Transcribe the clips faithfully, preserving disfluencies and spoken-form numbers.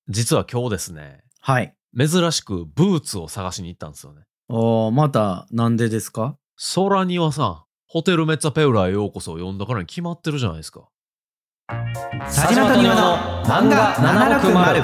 実は今日ですね、 はい。 珍しくブーツを探しに行ったんですよね。 あー、またなんでですか？ 空庭さん、ホテルメッツァペウラーへようこそを呼んだからに決まってるじゃないですか。 佐島と庭の漫画ななろくまる。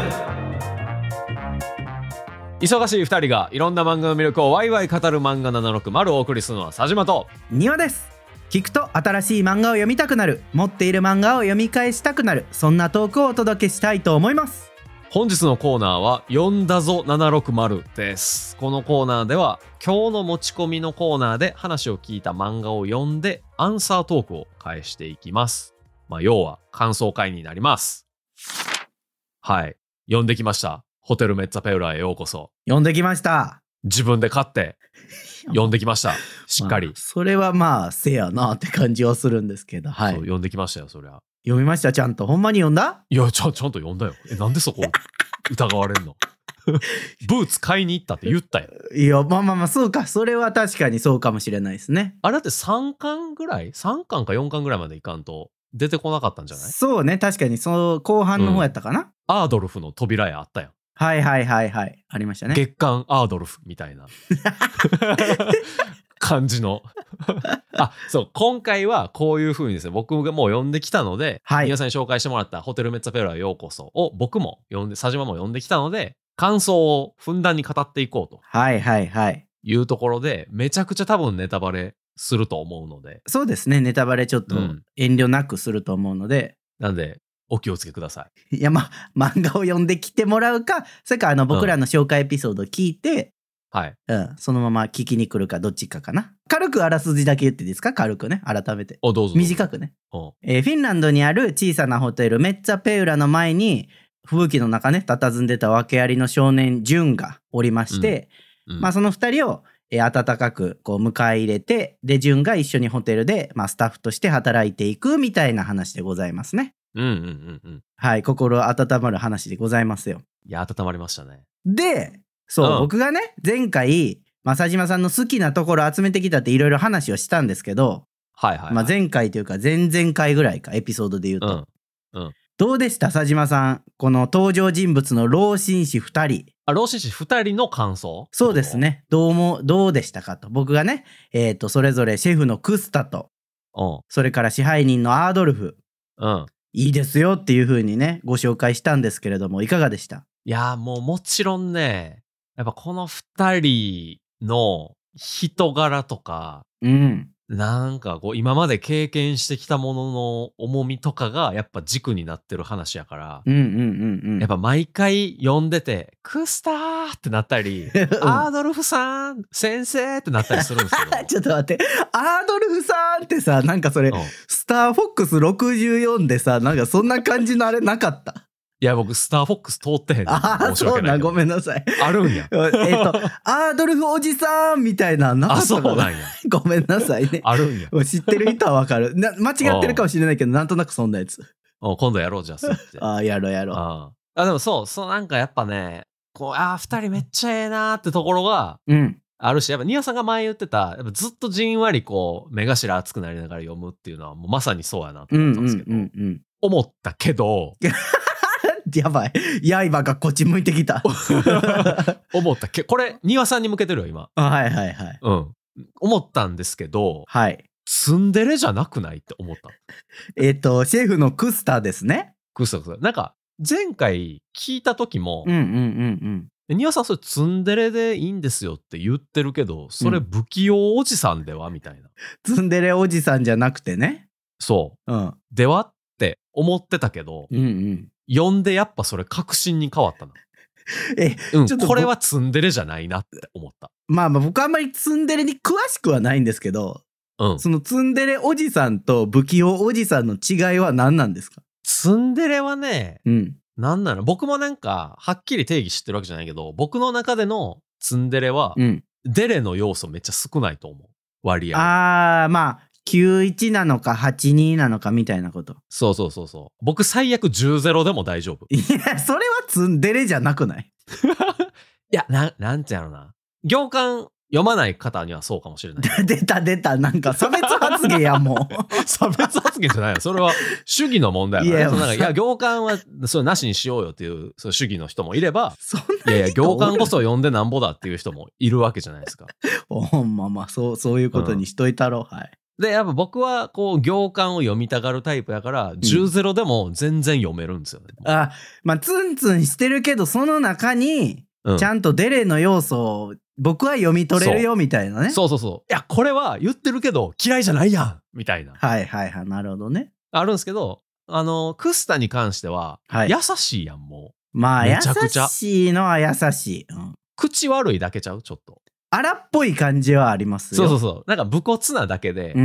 忙しいふたりがいろんな漫画の魅力をワイワイ語る漫画ななろくまるをお送りするのは佐島と庭です。聞くと新しい漫画を読みたくなる、持っている漫画を読み返したくなる、そんなトークをお届けしたいと思います。 本日のコーナーは読んだぞななろくまるです。このコーナーでは今日の持ち込みのコーナーで話を聞いた漫画を読んでアンサートークを返していきます。まあ要は感想会になります。はい、読んできました。ホテルメッツァペウラーへようこそ。 読んできました。 自分で買って読んできました。しっかり、 まあ、それはまあせやなって感じはするんですけど、はい。 そう読んできましたよ。そりゃ読みました。ちゃんとほんまに読んだ？ いやちゃんちゃんと読んだよ。えなんでそこ疑われんのブーツ買いに行ったって言ったよ。 いやまあまあまあそうか、それは確かにそうかもしれないですね。 あれだってさんかんぐらいさんかんかよんかんぐらいまでいかんと出てこなかったんじゃない？ そうね、確かにそう後半の方やったかな、うん、 アードルフの扉絵あったやん。 はいはいはいはいありましたね。 月刊アードルフみたいな感じのあ、そう今回はこういう風にですね、僕がもう読んできたので、はい、皆さんに紹介してもらったホテルメッツァペウラーへようこそを僕も読んで、佐島も読んできたので感想をふんだんに語っていこうとはいはいはいいうところで、めちゃくちゃ多分ネタバレすると思うので。 そうですね、ネタバレちょっと遠慮なくすると思うので、 うん、なんでお気をつけください。いやまあ漫画を読んできてもらうか、それかあの僕らの紹介エピソードを聞いて、 うん、はい、 うん、そのまま聞きに来るかどっちかかな。軽くあらすじだけ言っていいですか？軽くね、改めて。 おどうぞどうぞ。 短くね、えー、フィンランドにある小さなホテルメッツァペウラの前に吹雪の中ね佇んでた訳ありの少年ジュンがおりまして、うんうん、まあその二人を、えー、温かくこう迎え入れて、でジュンが一緒にホテルで、まあ、スタッフとして働いていくみたいな話でございますね。 うんうんうんうん。 はい、心温まる話でございますよ。 いや温まりましたね。 でそう、 うん、 僕がね前回佐島さんの好きなところ集めてきたっていろいろ話をしたんですけど、 はいはいはい、 まあ、前回というか前々回ぐらいか、エピソードで言うと、 うんうん、 どうでした佐島さん、この登場人物の老紳士ふたり。 あ、老紳士ふたりの感想？ そうですね、どうもどうでしたかと。僕がね、えーとそれぞれシェフのクスタと、うん、それから支配人のアードルフ、うん、いいですよっていう風にねご紹介したんですけれども、いかがでした？ いやもうもちろんね、やっぱこのふたりの人柄とか、うん、なんかこう今まで経験してきたものの重みとかがやっぱ軸になってる話やから、 うんうんうんうん、 やっぱ毎回読んでてクスターってなったり、うん、アードルフさん先生ってなったりするんですけどちょっと待って、アードルフさんってさ、なんかそれ、うん、スターフォックスろくじゅうよんでさ、なんかそんな感じのあれなかった？ いや僕スターフォックス通ってへん。 ああそうな、ごめんなさい。 あるんや。 えっとアードルフおじさんみたいななかったかな。 あ、そうなんや。 ごめんなさいね。あるんや。知ってる人はわかるな。間違ってるかもしれないけど、なんとなくそんなやつ。 お今度やろうじゃあ。 ああやろうやろう。 ああでもそうそう、なんかやっぱね、こうああふたりめっちゃええなーってところがあるし、やっぱニアさんが前言ってた、やっぱずっとじんわりこう目頭熱くなりながら読むっていうのはもうまさにそうやなと思ったんですけど、うんうんうんうん、思ったけど。 やばい、刃がこっち向いてきた思ったけこれ庭さんに向けてるよ今。 あはいはいはい、 うん、思ったんですけど、 はい、 ツンデレじゃなくないって思った。 えっとシェフのクスタですね。 クスタクスタなんか前回聞いた時も、 うんうんうんうん、庭さんそれツンデレでいいんですよって言ってるけど、それ不器用おじさんではみたいな、 ツンデレおじさんじゃなくてね、 そう、うん、ではって思ってたけど、うんうん、読んでやっぱそれ確信に変わったな。え、うん、ちょっとこれはツンデレじゃないなって思った。 まあまあ僕あんまりツンデレに詳しくはないんですけど、うん、そのツンデレおじさんと不器用おじさんの違いは何なんですか？ ツンデレはね、うん、なんなの、僕もなんかはっきり定義知ってるわけじゃないけど、僕の中でのツンデレは、うん、デレの要素めっちゃ少ないと思う、割合。 あーまあきゅういちなのかはちになのかみたいなこと。 そうそうそうそう。僕最悪じゅうゼロでも大丈夫。 いやそれはツンデレじゃなくない？ いやな、なんてやろな、行間読まない方にはそうかもしれない。 出た出た、なんか差別発言やもう。 差別発言じゃないよ。それは主義の問題やから、ね。いや、なんかいや行間はそれなしにしようよっていうそう主義の人もいれば、 そんないやいや行間こそ読んでなんぼだっていう人もいるわけじゃないですか。 ほんままあそうそういうことにしといたろ、うん、はい。 でやっぱ僕はこう行間を読みたがるタイプやから、うん、じゅうゼロでも全然読めるんですよね。 あ、まあツンツンしてるけどその中にちゃんとデレの要素を僕は読み取れるよみたいなね。 そうそうそう。いやこれは言ってるけど嫌いじゃないやんみたいな。 はいはいはい、なるほどね。 あるんですけど、あのクスタに関しては、はい、優しいやんもう。 まあめちゃくちゃ優しいのは優しい。うん、 口悪いだけちゃうちょっと。 荒っぽい感じはありますよ。 そうそうそう。なんか武骨なだけで。 うんうんうん。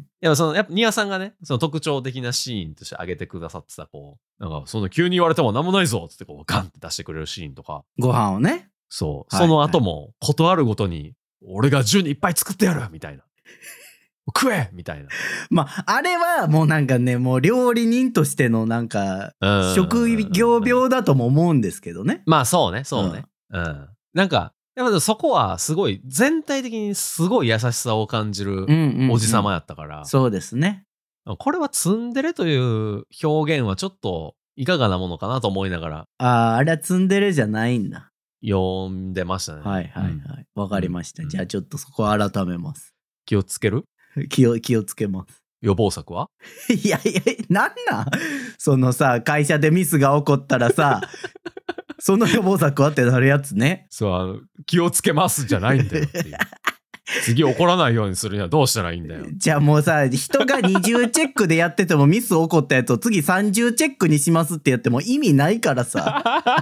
やっぱそのやっぱニアさんがね、その特徴的なシーンとして挙げてくださってたこう、なんかその急に言われても何もないぞっつってこうガンって出してくれるシーンとか。 ご飯をね。 そう。その後もことあるごとに俺が銃にいっぱい作ってやるみたいな。食えみたいな。 まああれはもうなんかね、もう料理人としてのなんか職業病だとも思うんですけどね。 まあそうねそうね。うん。うん、なんか。やっぱそこはすごい全体的にすごい優しさを感じるおじさまやったから、うんうんうん、 そうですね。 これはツンデレという表現はちょっといかがなものかなと思いながら、 ああ、あれはツンデレじゃないんだ。 読んでましたね。 はいはいはい。わ、うん、かりました、うん。じゃあちょっとそこは改めます。 気をつける？ 気を気をつけます。 予防策は？ いやいや、なんなんそのさ、会社でミスが起こったらさ。その予防策はってなるやつね。 そう、あの気をつけますじゃないんだよっていう。次起こらないようにするにはどうしたらいいんだよ。 じゃあもうさ、人がにじゅうチェックでやっててもミス起こったやつを次さんじゅうチェックにしますってやっても意味ないからさ。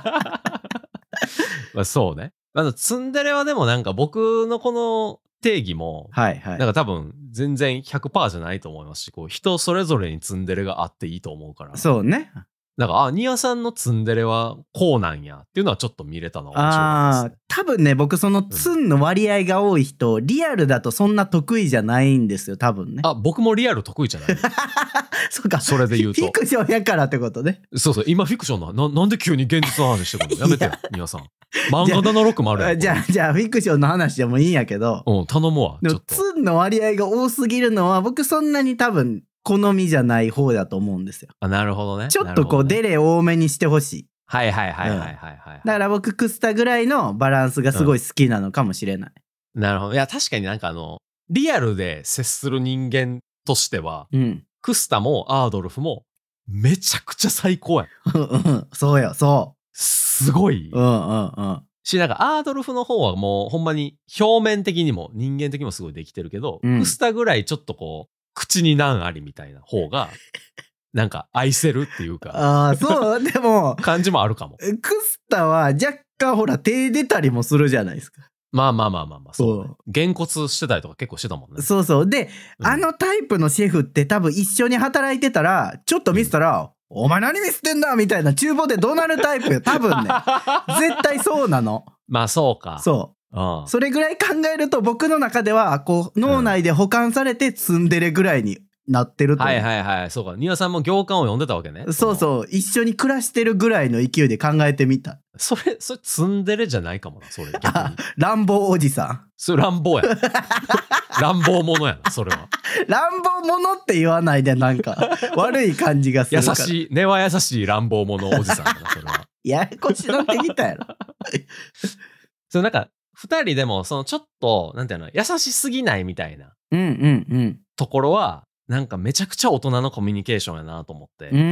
まあそうね。あのツンデレはでもなんか僕のこの定義も、はいはい、なんか多分全然 ひゃくパーセント じゃないと思いますし、こう人それぞれにツンデレがあっていいと思うから。 そうね。 なんか、あ、ニアさんのツンデレはこうなんやっていうのはちょっと見れたのは面白かったですね。 ああ、多分ね、僕そのツンの割合が多い人、うん、リアルだとそんな得意じゃないんですよ、多分ね。 あ、僕もリアル得意じゃない。 そうか。 それで言うと。 フィクションやからってことね。 そうそう、今フィクションな、な、なんで急に現実の話してくるのやめてよ、ニアさん。漫画ななろくまるやん。 じゃあ、じゃあ、フィクションの話でもいいんやけど。 うん、頼むわ。 でも、ツンの割合が多すぎるのは、僕そんなに多分、好みじゃない方だと思うんですよ。 あ、なるほどね。 ちょっとこう、ね、デレ多めにしてほしい。 はいはいはいはいはい、はい、 うん。だから僕、クスタぐらいのバランスがすごい好きなのかもしれない。 うん、なるほど。いや、確かになんかあの、リアルで接する人間としては、うん、クスタもアードルフも、めちゃくちゃ最高やん。 そうよ、そう。 すごい。 うんうんうん。 し、なんかアードルフの方はもうほんまに表面的にも人間的にもすごいできてるけど、うん、クスタぐらいちょっとこう、口に難ありみたいな方が、なんか愛せるっていうか。 ああ、そう、でも。 感じもあるかも。 クスタは若干ほら手出たりもするじゃないですか。 まあまあまあまあまあ、そう、ね。げんこつしてたりとか結構してたもんね。 そうそう。で、うん、あのタイプのシェフって多分一緒に働いてたら、ちょっとミスったら、うん、お前何ミスってんだみたいな厨房で怒鳴るタイプよ。多分ね。絶対そうなの。 まあそうか。 そう。それぐらい考えると僕の中ではこう脳内で保管されてツンデレぐらいになってると、うん、 はいはいはい。そうか。ニアさんも行間を読んでたわけね。 そうそう。一緒に暮らしてるぐらいの勢いで考えてみた。 それそれツンデレじゃないかもな。それ逆に乱暴おじさん。 それ乱暴や乱暴者やなそれは。 乱暴者って言わないでなんか悪い感じがするから。 優しい根は優しい乱暴者おじさんだなそれは。 ややこしなってきたやろ。 そうなんか二人でもそのちょっとなんていうの優しすぎないみたいなところはなんかめちゃくちゃ大人のコミュニケーションやなと思って、うん、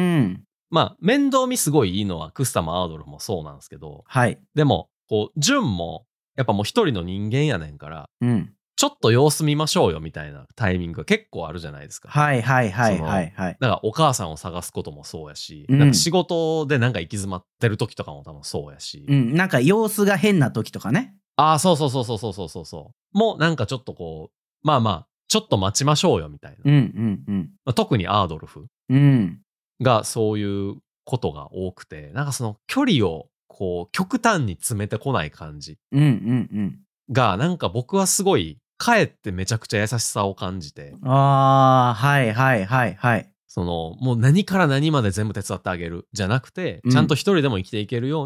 まあ面倒見すごいいいのはクスタもアードルフもそうなんですけど、はい、でもこうジュンもやっぱもう一人の人間やねんから、うん、ちょっと様子見ましょうよみたいなタイミングが結構あるじゃないですか。 はいはいはいはいはい。 なんかお母さんを探すこともそうやし、うん、なんか仕事でなんか行き詰まってる時とかも多分そうやし、 うん、なんか様子が変な時とかね。 ああ、そうそうそうそうそうそうそう。もうなんかちょっとこう、まあまあ、ちょっと待ちましょうよみたいな。うんうんうん。まあ、特にアードルフがそういうことが多くて、なんかその距離をこう極端に詰めてこない感じが、なんか僕はすごい、かえってめちゃくちゃ優しさを感じて。 ああ、はいはいはいはい。 その、もう何から何まで全部手伝ってあげるじゃなくて、うん、ちゃんと一人でも生きていけるように、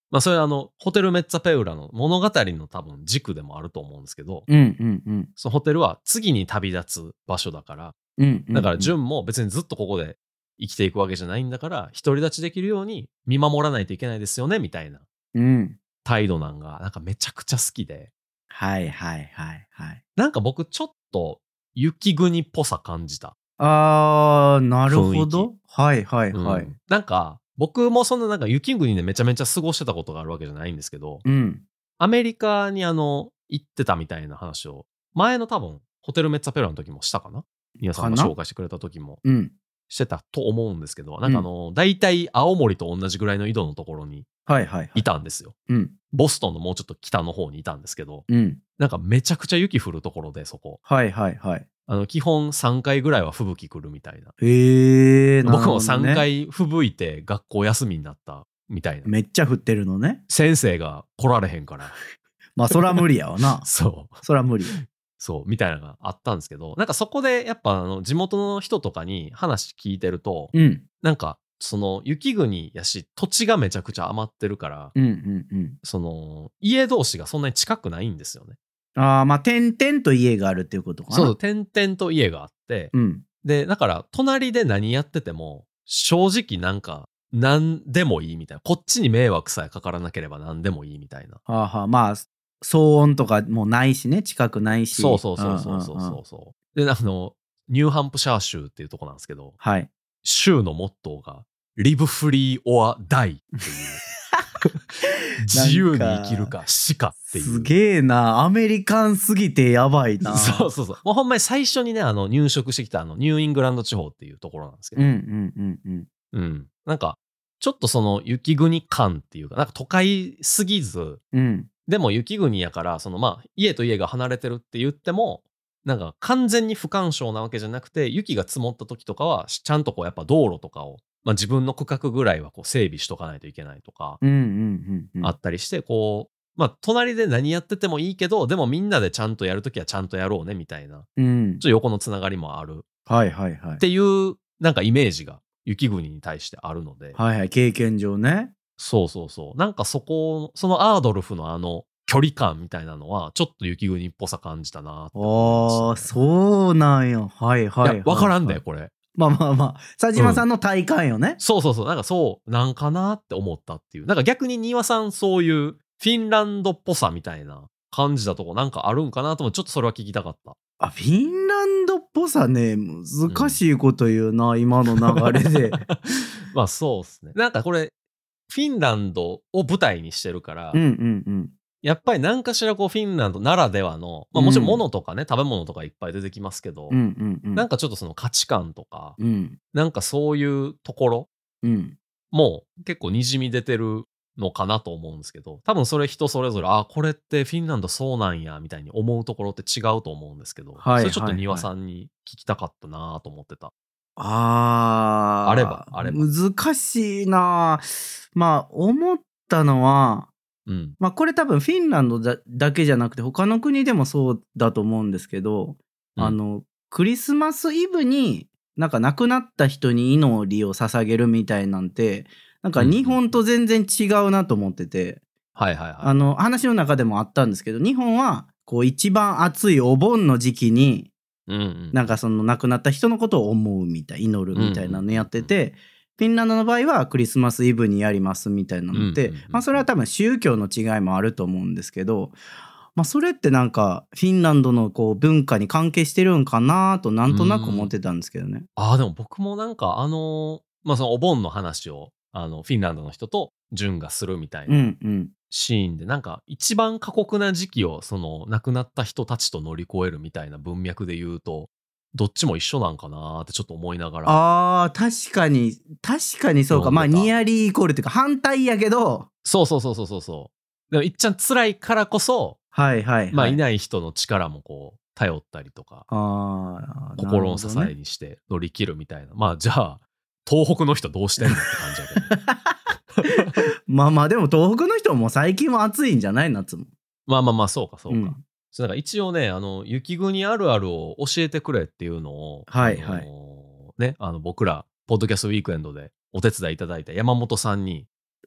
まあそれはあのホテルメッツァペウラの物語の多分軸でもあると思うんですけど、 うんうんうん。 そのホテルは次に旅立つ場所だから、 うんうんうん、 だからジュンも別にずっとここで生きていくわけじゃないんだから、独り立ちできるように見守らないといけないですよねみたいな態度なんがなんかめちゃくちゃ好きで、 はいはいはいはい。 なんか僕ちょっと雪国っぽさ感じた。 あー、なるほど。はいはいはい。 うん、なんか僕もそんななんか雪国でめちゃめちゃ過ごしてたことがあるわけじゃないんですけど、 うん。 アメリカにあの行ってたみたいな話を前の多分ホテルメッツァペラの時もしたかな、皆さんが紹介してくれた時もしてたと思うんですけど、うん、なんかあの大体青森と同じぐらいの緯度のところにいたんですよ、 はいはいはい、うん、 ボストンのもうちょっと北の方にいたんですけど、 うん、 なんかめちゃくちゃ雪降るところで、そこはいはいはい、 あの基本さんかいぐらいは吹雪来るみたいな。 へえ、 僕もさんかい吹雪いて学校休みになったみたいな。 めっちゃ降ってるのね。 先生が来られへんからまあそら無理やわな。 そうそら無理。 そうみたいなのがあったんですけど、なんかそこでやっぱあの地元の人とかに話聞いてると、 うん、 なんかその雪国やし土地がめちゃくちゃ余ってるから、 うんうんうん、 その家同士がそんなに近くないんですよね。 ああ、まあ点々と家があるっていうことかな。 そう、点々と家があって、うん、でだから隣で何やってても正直なんか何でもいいみたいな、こっちに迷惑さえかからなければ何でもいいみたいな。 はあはあ、まあ騒音とかもないしね、近くないし。 そうそうそうそうそうそうそう、うんうんうん、であのニューハンプシャー州っていうとこなんですけど、 はい、 州のモットーがリブフリーオアダイっていう自由に生きるか死かっていう。 すげえな、アメリカンすぎてやばいな。 そうそうそう、もうほんまに最初にねあの入植してきたあのニューイングランド地方っていうところなんですけど、 うんうんうんうんうん、なんかちょっとその雪国感っていうか、なんか都会すぎず、うん、でも雪国やからそのまあ家と家が離れてるって言ってもなんか完全に不干渉なわけじゃなくて、雪が積もった時とかはちゃんとこうやっぱ道路とかを、まあ、自分の区画ぐらいはこう整備しとかないといけないとかあったりして、こうまあ隣で何やっててもいいけど、でもみんなでちゃんとやるときはちゃんとやろうねみたいな、うん、ちょっと横のつながりもある、はいはいはい、っていうなんかイメージが雪国に対してあるので、 はいはい、経験上ね。 そうそうそう、なんかそこそのアードルフのあの距離感みたいなのはちょっと雪国っぽさ感じたなって思いましたね。 ああ、そうなんや。はいはいはい、はい。 いや、わからんだよ、これ。 まあまあまあ、佐島さんの体感よね、うん。 そうそうそう。なんかそうなんかなって思ったっていう。なんか逆に丹羽さんそういうフィンランドっぽさみたいな感じだとこなんかあるんかなともちょっとそれは聞きたかった。 あ、フィンランドっぽさね、難しいこと言うな、うん、今の流れで。 まあそうっすね。なんかこれ、フィンランドを舞台にしてるから、 うんうんうん、 やっぱり何かしらこうフィンランドならではの、まあもちろん物とかね、うん、食べ物とかいっぱい出てきますけど、うんうんうん、なんかちょっとその価値観とか、うん、なんかそういうところも結構にじみ出てるのかなと思うんですけど、多分それ人それぞれ、あ、これってフィンランドそうなんやみたいに思うところって違うと思うんですけど、はいはいはい、それちょっと丹羽さんに聞きたかったなと思ってた。あー、あればあれば。 難しいな。まあ思ったのは、うん、まあこれ多分フィンランド だ, だけじゃなくて他の国でもそうだと思うんですけど、うん、あのクリスマスイブになんか亡くなった人に祈りを捧げるみたいなんてなんか日本と全然違うなと思ってて、うん、はいはいはい、あの話の中でもあったんですけど、日本はこう一番暑いお盆の時期に、うんうん、なんかその亡くなった人のことを思うみたい、祈るみたいなのやってて、うんうんうんうん、フィンランドの場合はクリスマスイブにやりますみたいなのって、うんうんうん、まあそれは多分宗教の違いもあると思うんですけど、まあそれってなんかフィンランドのこう文化に関係してるんかなとなんとなく思ってたんですけどね。 ああ、でも僕もなんかあのまあそのお盆の話をあのフィンランドの人と純がするみたいなシーンで、なんか一番過酷な時期をその亡くなった人たちと乗り越えるみたいな文脈で言うと、どっちも一緒なんかなってちょっと思いながら。 あー、確かに確かにそうか。まあニアリーイコールっていうか反対やけど、 そうそうそうそうそうそう。でもいっちゃん辛いからこそ、はいはいはい、まあいない人の力もこう頼ったりとか、あ、心の支えにして乗り切るみたいな。まあじゃあ東北の人どうしてんのって感じだけど。 まあまあでも東北の人も最近は暑いんじゃない、夏も。 まあまあまあそうかそうか。うん、そうだから一応ね、あの雪国あるあるを教えてくれっていうのを、はいはい、あのー、ね、あの僕らポッドキャストウィークエンドでお手伝いいただいた山本さんに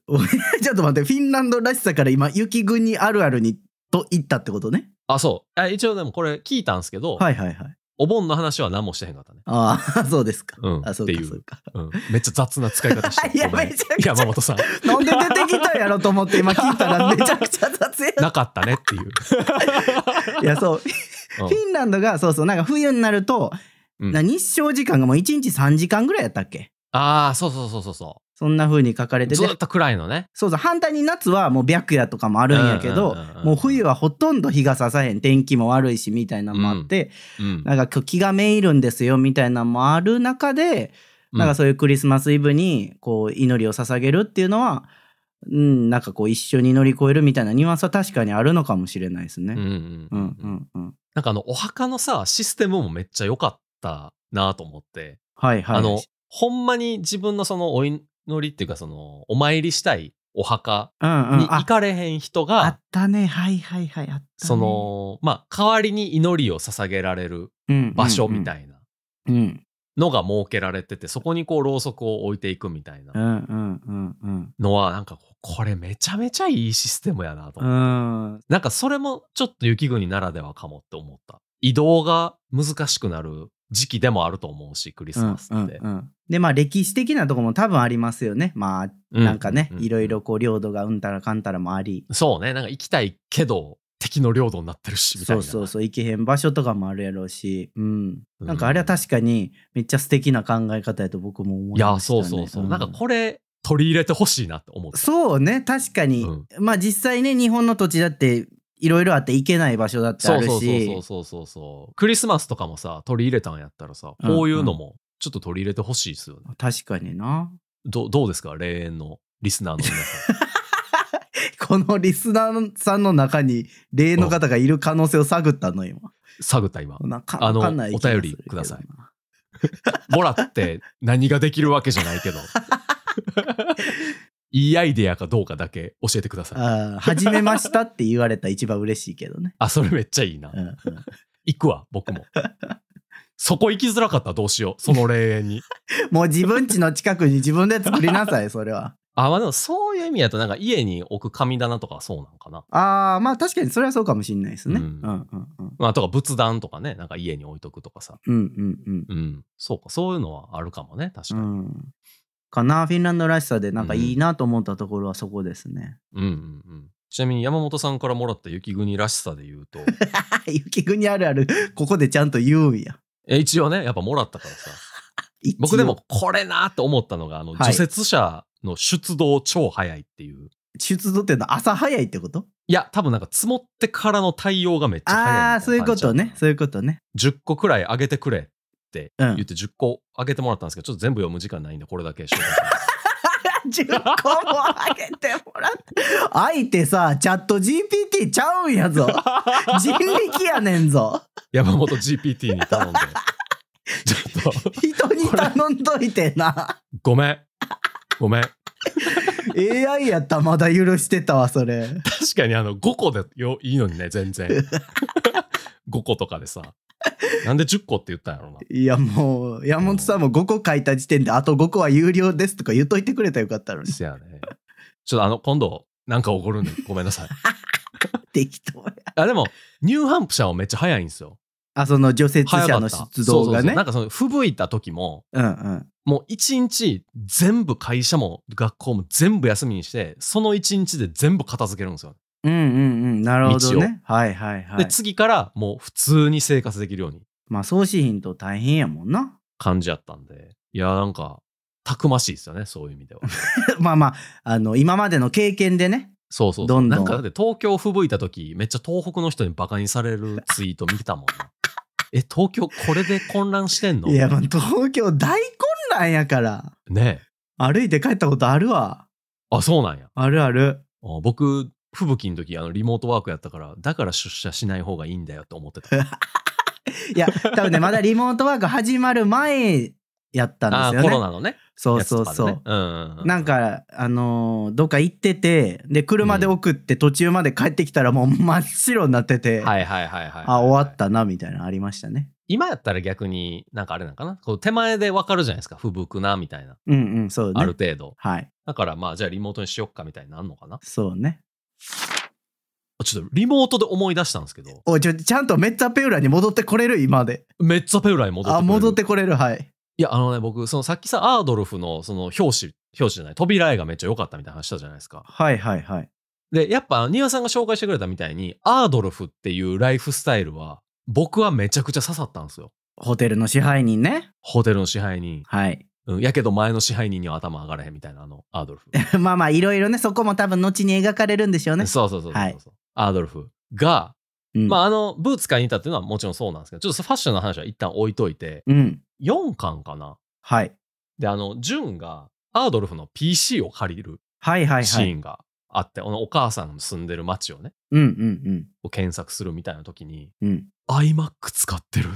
ちょっと待って、フィンランドらしさから今雪国あるあるにと言ったってことね。 あ、そうあ一応でもこれ聞いたんですけど、 はいはいはい。 お盆の話は何もしてへんかったね。 ああ、そうですか。 うん、 あ、そうっていうかそうか。 うん、めっちゃ雑な使い方していやごめんめちゃくちゃ山本さんなんで出てきたんやろと思って今聞いたらめちゃくちゃ雑や。 なかったねっていういやそう、 うんフィンランドがそうそうなんか冬になると、 うんな日照時間がもういちにちさんじかんぐらいやったっけ。 ああそうそうそうそうそそんな風に書かれてて、 うずっと暗いのね。 そうそう反対に夏はもう白夜とかもあるんやけど、 うんうんうんうんもう冬はほとんど日が差さへん、天気も悪いしみたいなのもあって、 うんなんか気がめいるんですよみたいなのもある中で、なんかそういうクリスマスイブにこう祈りを捧げるっていうのは、うん、なんかこう一緒に乗り越えるみたいなニュアンスは確かにあるのかもしれないですね。 うんうんううんんうんうん。 なんかあのお墓のさシステムもめっちゃ良かったなと思って、 はいはい。 あのほんまに自分のそのお祈りっていうかそのお参りしたいお墓うんうん、 に行かれへん人が、 あったね、はいはいはい、あったね。 そのまあ代わりに祈りを捧げられる場所みたいいなうんのが設けられてて、そこにこうろうそくを置いていくみたいなうんうんうんうんのはなんかこれめちゃめちゃいいシステムやなとう思って、 ん。 なんかそれもちょっと雪国ならではかもって思った。移動が難しくなる時期でもあると思うし、クリスマスって、 うんうんうん、でまあ歴史的なところも多分ありますよね。まあなんかね、 うんうんうんうん、 いろいろこう領土がうんたらかんたらもあり、 そうね、なんか行きたいけど敵の領土になってるしみたいな。 そうそうそう行けへん場所とかもあるやろうし、うん、なんかあれは確かにめっちゃ素敵な考え方やと僕も思いましたね。 いやそうそうそう、 ん、 なんかこれ取り入れてほしいなって思った。 そうね、確かに、うん、まあ実際ね日本の土地だっていろいろあって行けない場所だってあるし、 そうそうそうそうそうクリスマスとかもさ取り入れたんやったらさ、こういうのもちょっと取り入れてほしいですよね。 確かにな。 ど, どうですか霊園のリスナーの皆さんこのリスナーさんの中に霊の方がいる可能性を探ったの今。 探った今。 なかあのなかないお便りください。もらって何ができるわけじゃないけどいいアイデアかどうかだけ教えてください。 あ始めましたって言われたら一番嬉しいけどね。 あそれめっちゃいいな、うんうん、行くわ僕もそこ行きづらかったらどうしよう、その霊園にもう自分家の近くに自分で作りなさいそれは。 あまあでもそういう意味だとなんか家に置く神棚とかはそうなのかな。 あまあ確かにそれはそうかもしれないですね。うんうんうんうん、まあとか仏壇とかね、なんか家に置いとくとかさ、 うんうんうんうん、 そうかそういうのはあるかもね確かに、うん、 かな。フィンランドらしさでなんかいいなと思ったところはそこですね。 うんうんうん。ちなみに山本さんからもらった雪国らしさで言うと雪国あるあるここでちゃんと言うんや。 え一応ねやっぱもらったからさ僕でもこれなと思ったのがあの、はい、除雪車の出動超早いっていう。 出動ってのは朝早いってこと？ いや多分なんか積もってからの対応がめっちゃ早いみたいな。 ああそういうことね、そういうことね。 じゅっこくらいあげてくれって言ってじゅっこあげてもらったんですけど、ちょっと全部読む時間ないんでこれだけ紹介しますじゅっこもあげてもらって相手さチャット ジーピーティー ちゃうんやぞ人力やねんぞ山本 ジーピーティー に頼んでちょっと人に頼んどいてな。 ごめんごめんエーアイ やったらまだ許してたわそれ。 確かにあのごこでよいいのにね全然ごことかでさなんでじゅっこって言ったんやろな。 いやもう山本さんもごこ書いた時点であとごこは有料ですとか言っといてくれたらよかったのに。 せやね。ちょっとあの今度なんか起こるんでごめんなさい適当や。 あでもニューハンプシャーはめっちゃ早いんですよ。 あその除雪車の出動がね。そうそうそうなんかその吹雪いた時も、 うんうん、 もう一日全部会社も学校も全部休みにしてその一日で全部片付けるんですよ。 うんうんうんなるほどね。はいはいはい。 で次からもう普通に生活できるように。 まあそうしひんと大変やもんな。 感じやったんで、いやなんかたくましいですよねそういう意味では。 まあまああの今までの経験でね。 そうそうそう。どんどんなんかだって東京吹雪いた時めっちゃ東北の人にバカにされるツイート見てたもんな。え東京これで混乱してんの？ いやまあ東京大混乱やからねえ歩いて帰ったことあるわ。 あそうなんや。 あるある。 あ僕吹雪の時あのリモートワークやったからだから出社しない方がいいんだよって思ってた。いや多分ねまだリモートワーク始まる前やったんですよね。 あコロナのね。 そうそうそう、ねうんうんうん、なんかあのー、どっか行っててで車で送って途中まで帰ってきたらもう真っ白になってて、 はいはいはいはい、はい、 あ終わったなみたいなのありましたね。 今やったら逆になんかあれなんかな、こう手前でわかるじゃないですか、不服なみたいな。 うんうんそうね。 ある程度。 はい。 だからまあじゃあリモートにしよっかみたいになるのかな。 そうね。 ちょっとリモートで思い出したんですけど。 おちょちゃんとめっちゃペウラに戻ってこれる今で。 めっちゃペウラに戻ってこれる。 あ戻ってこれるはい。 いやあのね僕そのさっきさアードルフのその表紙表紙じゃない扉絵がめっちゃ良かったみたいな話したじゃないですか。 はいはいはい。 でやっぱ庭さんが紹介してくれたみたいにアードルフっていうライフスタイルは僕はめちゃくちゃ刺さったんですよ。 ホテルの支配人ね。 ホテルの支配人。 はい。 うん、やけど前の支配人には頭上がらへんみたいなあのアードルフ。 まあまあいろいろねそこも多分後に描かれるんでしょうね。 そうそうそうそうそう、はい、アードルフが、うん、まああのブーツ買いに行ったっていうのはもちろんそうなんですけど、ちょっとファッションの話は一旦置いといて、うん、よんかんかな。はい。であのジュンがアードルフの ピーシー を借りるシーンがあって、はいはいはい、お母さんの住んでる街をね、うんうんうん、を検索するみたいな時に、うん、iMac 使ってるって思って。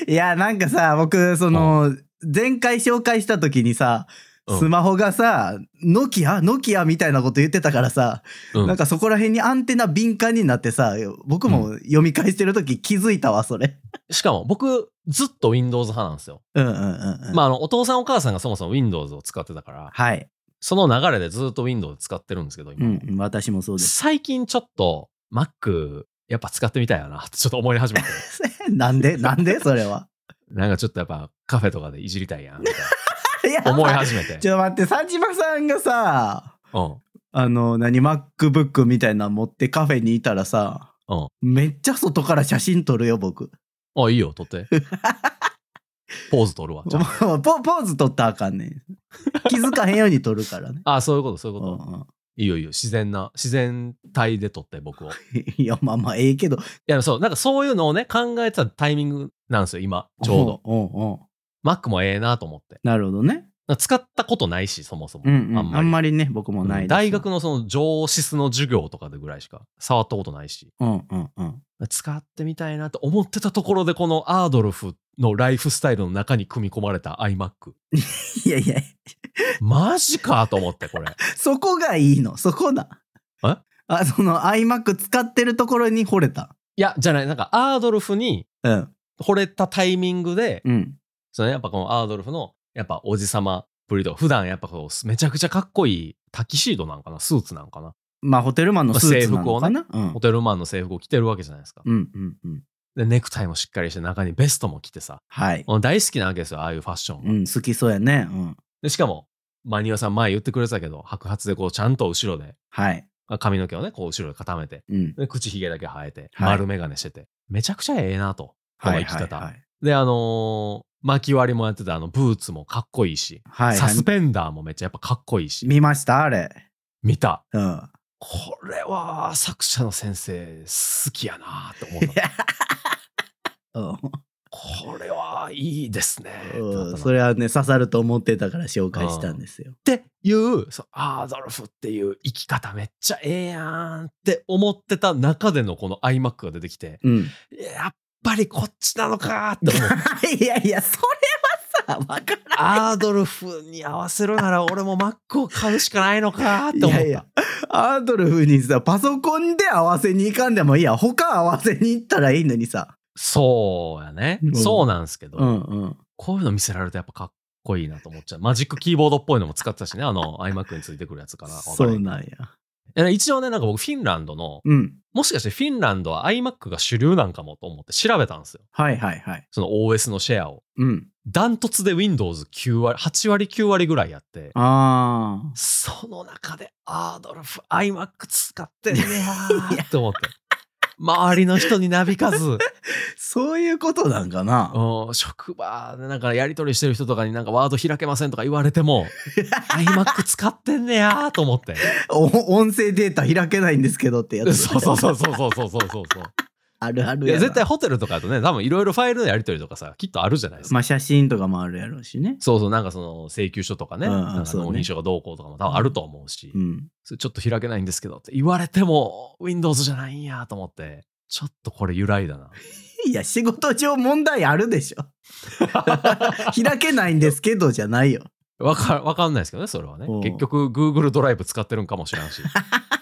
いやなんかさ僕その、うん、前回紹介した時にさスマホがさノキアノキアみたいなこと言ってたからさ、うん、なんかそこら辺にアンテナ敏感になってさ僕も読み返してる時気づいたわそれ。 しかも僕ずっと Windows 派なんですよ。うんうんうんうん。まああのお父さんお母さんがそもそも Windows を使ってたから、はい。その流れでずっと Windows 使ってるんですけど今、うん、私もそうです。最近ちょっと Mac やっぱ使ってみたいよなってちょっと思い始めて。なんでなんでそれは。なんかちょっとやっぱカフェとかでいじりたいやんみたいな思い始めて。ちょっと待って佐島さんがさ、うん、あの何 MacBook みたいなの持ってカフェにいたらさ、うん、めっちゃ外から写真撮るよ僕。あいいよ撮って。ポーズ撮るわ。ポ, ポーズ撮ったらあかんねん。気づかへんように撮るからね。あそういうことそういうこと。うんうん、いいよいいよ自然な自然体で撮って僕を。いやまあまあええけど。いやそうなんかそういうのをね考えてたタイミングなんですよ今ちょうど。おうおう Mac もええなと思って。なるほどね。使ったことないしそもそも、うんうん、あんまりあんまりね僕もないです、うん、大学のその上質の授業とかでぐらいしか触ったことないし、うんうんうん、使ってみたいなと思ってたところでこのアードルフのライフスタイルの中に組み込まれた iMac いやいやマジかと思ってこれそこがいいのそこだえあその iMac 使ってるところに惚れたいやじゃないなんかアードルフに惚れたタイミングで、うん、そのやっぱこのアードルフのやっぱおじさまプリとか普段やっぱこうめちゃくちゃかっこいいタキシードなんかなスーツなんかなまあホテルマンのスーツなのかな、制服をね、うん、ホテルマンの制服を着てるわけじゃないですか、うんうんうん、でネクタイもしっかりして中にベストも着てさ、はい、大好きなわけですよああいうファッション、うん、好きそうやね、うん、でしかもマニオさん前言ってくれてたけど白髪でこうちゃんと後ろで、はい、髪の毛をねこう後ろで固めて、うん、で口ひげだけ生えて、はい、丸眼鏡しててめちゃくちゃええなとこの生き方、はいはいはい、であのー巻き割りもやってたあのブーツもかっこいいし、はい、サスペンダーもめっちゃやっぱかっこいいし。見ましたあれ。見た。うん。これは作者の先生好きやなと思った。うん、これはいいですね。うん、それはね刺さると思ってたから紹介したんですよ。っていうアードルフっていう生き方めっちゃええやんって思ってた中でのこの iMac が出てきて、うん、やっやっぱりこっちなのかって思う。いやいやそれはさ分からない。アードルフに合わせるなら俺も Mac を買うしかないのかって思った。いやいやアードルフにさパソコンで合わせに行かんでもいいや他合わせに行ったらいいのにさ。そうやね、うん、そうなんですけど、うんうん、こういうの見せられるとやっぱかっこいいなと思っちゃう。マジックキーボードっぽいのも使ってたしねあの iMac についてくるやつかな。そうなんや。一応ねなんか僕フィンランドの、うん、もしかしてフィンランドは iMac が主流なんかもと思って調べたんですよ。はいはいはい。その オーエス のシェアを。うん。ダントツで Windows きゅう割、はち割きゅう割ぐらいやって。ああ。その中でアードルフ iMac 使ってんねやって思って。周りの人になびかず。そういうことなんかな。うん、職場でなんかやり取りしてる人とかになんかワード開けませんとか言われてもiMac 使ってんねやと思って。音声データ開けないんですけどってやつ。そうそうそうそうそうそうそうそう。あるあるや。いや絶対ホテルとかだとね多分いろいろファイルのやり取りとかさきっとあるじゃないですか。まあ写真とかもあるやろうしね。そうそうなんかその請求書とかね、うん、なんか納認書がどうこうとかも多分あると思うし、うん、それちょっと開けないんですけどって言われても Windows じゃないんやと思ってちょっとこれ由来だな。いや仕事上問題あるでしょ。開けないんですけどじゃないよ。わかわかんないですけどねそれはね。結局 Google ドライブ使ってるんかもしれんし。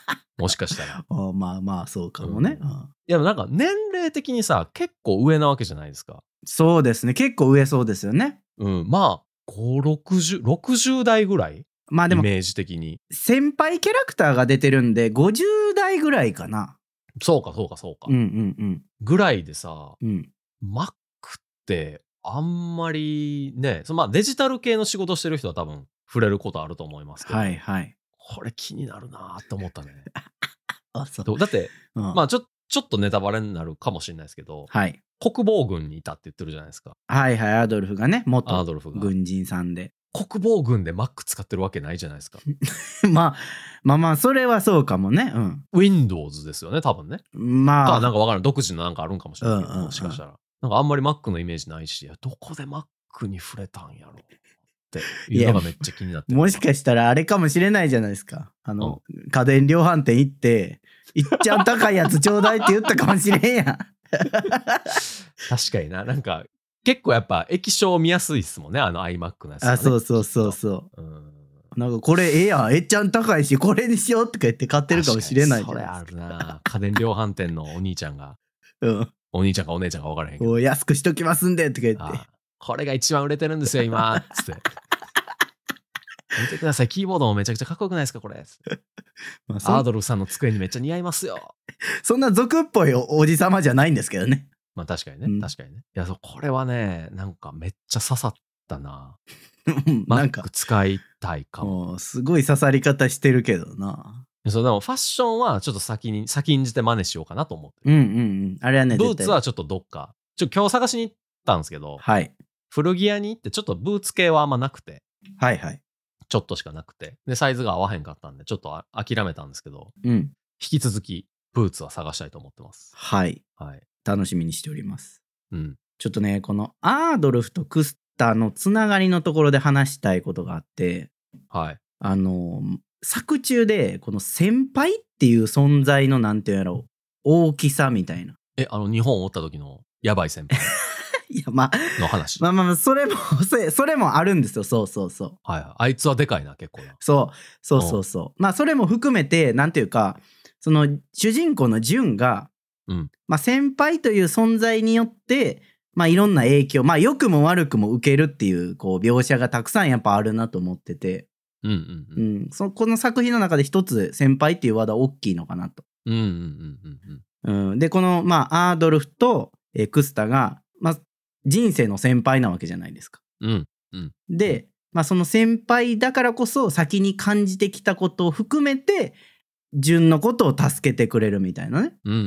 もしかしたら。 あまあまあそうかもね、 うんうん、 いやなんか年齢的にさ結構上なわけじゃないですか。 そうですね結構上そうですよね。 うんまあごじゅうろくじゅうろくじゅう代ぐらいまあでもイメージ的に。 先輩キャラクターが出てるんでごじゅう代ぐらいかな。 そうかそうかそうか、 うんうんうんぐらいでさ、 うん。 マックってあんまりね、そのまあデジタル系の仕事してる人は多分触れることあると思いますけど、 はいはい。 これ気になるなーって思ったね。 あそう。 そうだって、 うん、 まあちょちょっとネタバレになるかもしれないですけど、 はい。 国防軍にいたって言ってるじゃないですか。 はいはいアドルフがねア元ドルフが軍人さんで。 国防軍で Mac 使ってるわけないじゃないですか。 まあまあまあそれはそうかもね。うん。 Windows ですよね多分ね。 まあかなんかわからん独自のなんかあるんかもしれないけど、 うんうんうんもしかしたらなんかあんまり Mac のイメージないし、どこで Mac に触れたんやろっていうのがめっちゃ気になってる。 もしかしたらあれかもしれないじゃないですか。あの、うん、家電量販店行っていっちゃん高いやつちょうだいって言ったかもしれんやん。 確かにな。なんか結構やっぱ液晶見やすいっすもんねあの iMac のやつ、ね、 あそうそうそうそう、うん、なんかこれええやんえっちゃん高いしこれにしようとか言って買ってるかもしれないじゃないですか。 それあるな。家電量販店のお兄ちゃんが、うん、お兄ちゃんかお姉ちゃんか分からへんけど安くしときますんでとか言って、 あこれが一番売れてるんですよ今っつって見てくださいキーボードもめちゃくちゃかっこよくないですかこれまあ、アードルフさんの机にめっちゃ似合いますよ。 そんな俗っぽい お, おじさまじゃないんですけどね。 まあ確かにね、うん、確かにね。いやそうこれはねなんかめっちゃ刺さったな。なんか Mac 使いたいかも。 すごい刺さり方してるけどな。 そうでもファッションはちょっと先に先んじて真似しようかなと思ってる。うんうんうんあれはねブーツはちょっとどっかちょ今日探しに行ったんですけど、 はい、 古着屋に行ってちょっとブーツ系はあんまなくて、 はいはいちょっとしかなくてでサイズが合わへんかったんでちょっと諦めたんですけど、 うん、 引き続きブーツは探したいと思ってます。 はい、 はい、 楽しみにしております。 うん、 ちょっとねこのアードルフとクスタのつながりのところで話したいことがあって、 はい、 あの作中でこの先輩っていう存在のなんていうんやろ大きさみたいな。 えあの日本を追った時のやばい先輩いやまあの話。 まあまあそれもそれもあるんですよ。そうそうそう。 はい、あいつはでかいな結構な。 そうそうそうそう。まあそれも含めてなんていうかその主人公のジュンが、 うんまあ、先輩という存在によってまあいろんな影響まあ良くも悪くも受けるっていうこう描写がたくさんやっぱあるなと思ってて、 うんうんうん、 うん、そこの作品の中で一つ先輩っていうワードは大きいのかなと。 うんうんうんうんうん、でこのまあアードルフと、えー、クスタがまあ人生の先輩なわけじゃないですか。 うんうん、 で、まあ、その先輩だからこそ先に感じてきたことを含めて純のことを助けてくれるみたいなね。 うんうんうんうん、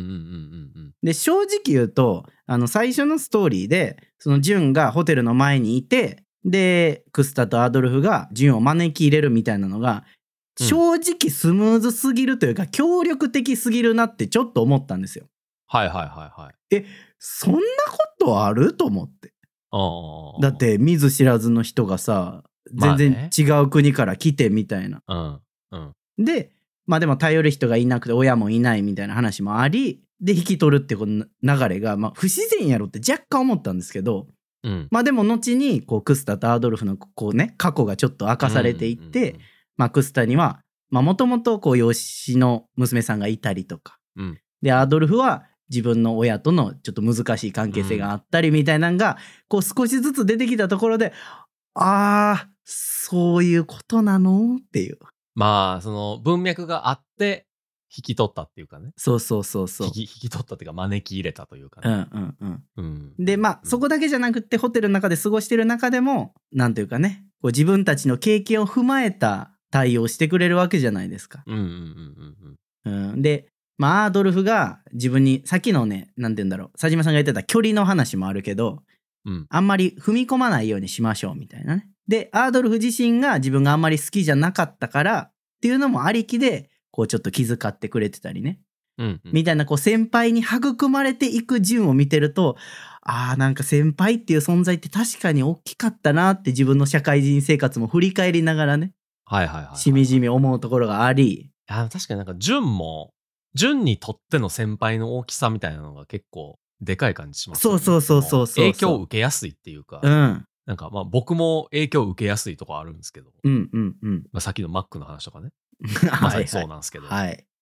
で正直言うとあの最初のストーリーでその純がホテルの前にいてでクスタとアドルフが純を招き入れるみたいなのが正直スムーズすぎるというか、うん、協力的すぎるなってちょっと思ったんですよ。 はいはいはいはい。 えそんなことあると思って。 あだって見ず知らずの人がさ全然違う国から来てみたいな、 まあねうんうん、 でまあでも頼る人がいなくて親もいないみたいな話もありで引き取るってこの流れが、まあ、不自然やろって若干思ったんですけど、 うん、 まあでも後にこうクスタとアドルフのこうね過去がちょっと明かされていって、うんうんうん、まあ、クスタにはもともと養子の娘さんがいたりとか、 うん、 でアドルフは自分の親とのちょっと難しい関係性があったりみたいなのが、こう少しずつ出てきたところで、ああそういうことなのっていう。 まあその文脈があって引き取ったっていうかね。 そうそうそうそう。 引き、引き取ったっていうか招き入れたというかね。 うんうんうん。 うん、 でまあ、うん、そこだけじゃなくってホテルの中で過ごしてる中でもなんていうかねこう自分たちの経験を踏まえた対応してくれるわけじゃないですか。 うんうんうんうんうん。うん、でまあアードルフが自分にさっきのねなんて言うんだろう佐島さんが言ってた距離の話もあるけど、 うん、 あんまり踏み込まないようにしましょうみたいなね。でアードルフ自身が自分があんまり好きじゃなかったからっていうのもありきでこうちょっと気遣ってくれてたりね、 うんうん、 みたいなこう先輩に育まれていく順を見てるとあーなんか先輩っていう存在って確かに大きかったなって自分の社会人生活も振り返りながらね、 はいはいはいはい、 しみじみ思うところがあり、 いや確かになんか純も純にとっての先輩の大きさみたいなのが結構でかい感じしますよね。 そうそうそうそうそう、 影響を受けやすいっていうか、 うん、 なんかまあ僕も影響を受けやすいとこあるんですけど、 うんうんうん、 まあ、さっきのマックの話とかねままさにそうなんですけど、 はいはい、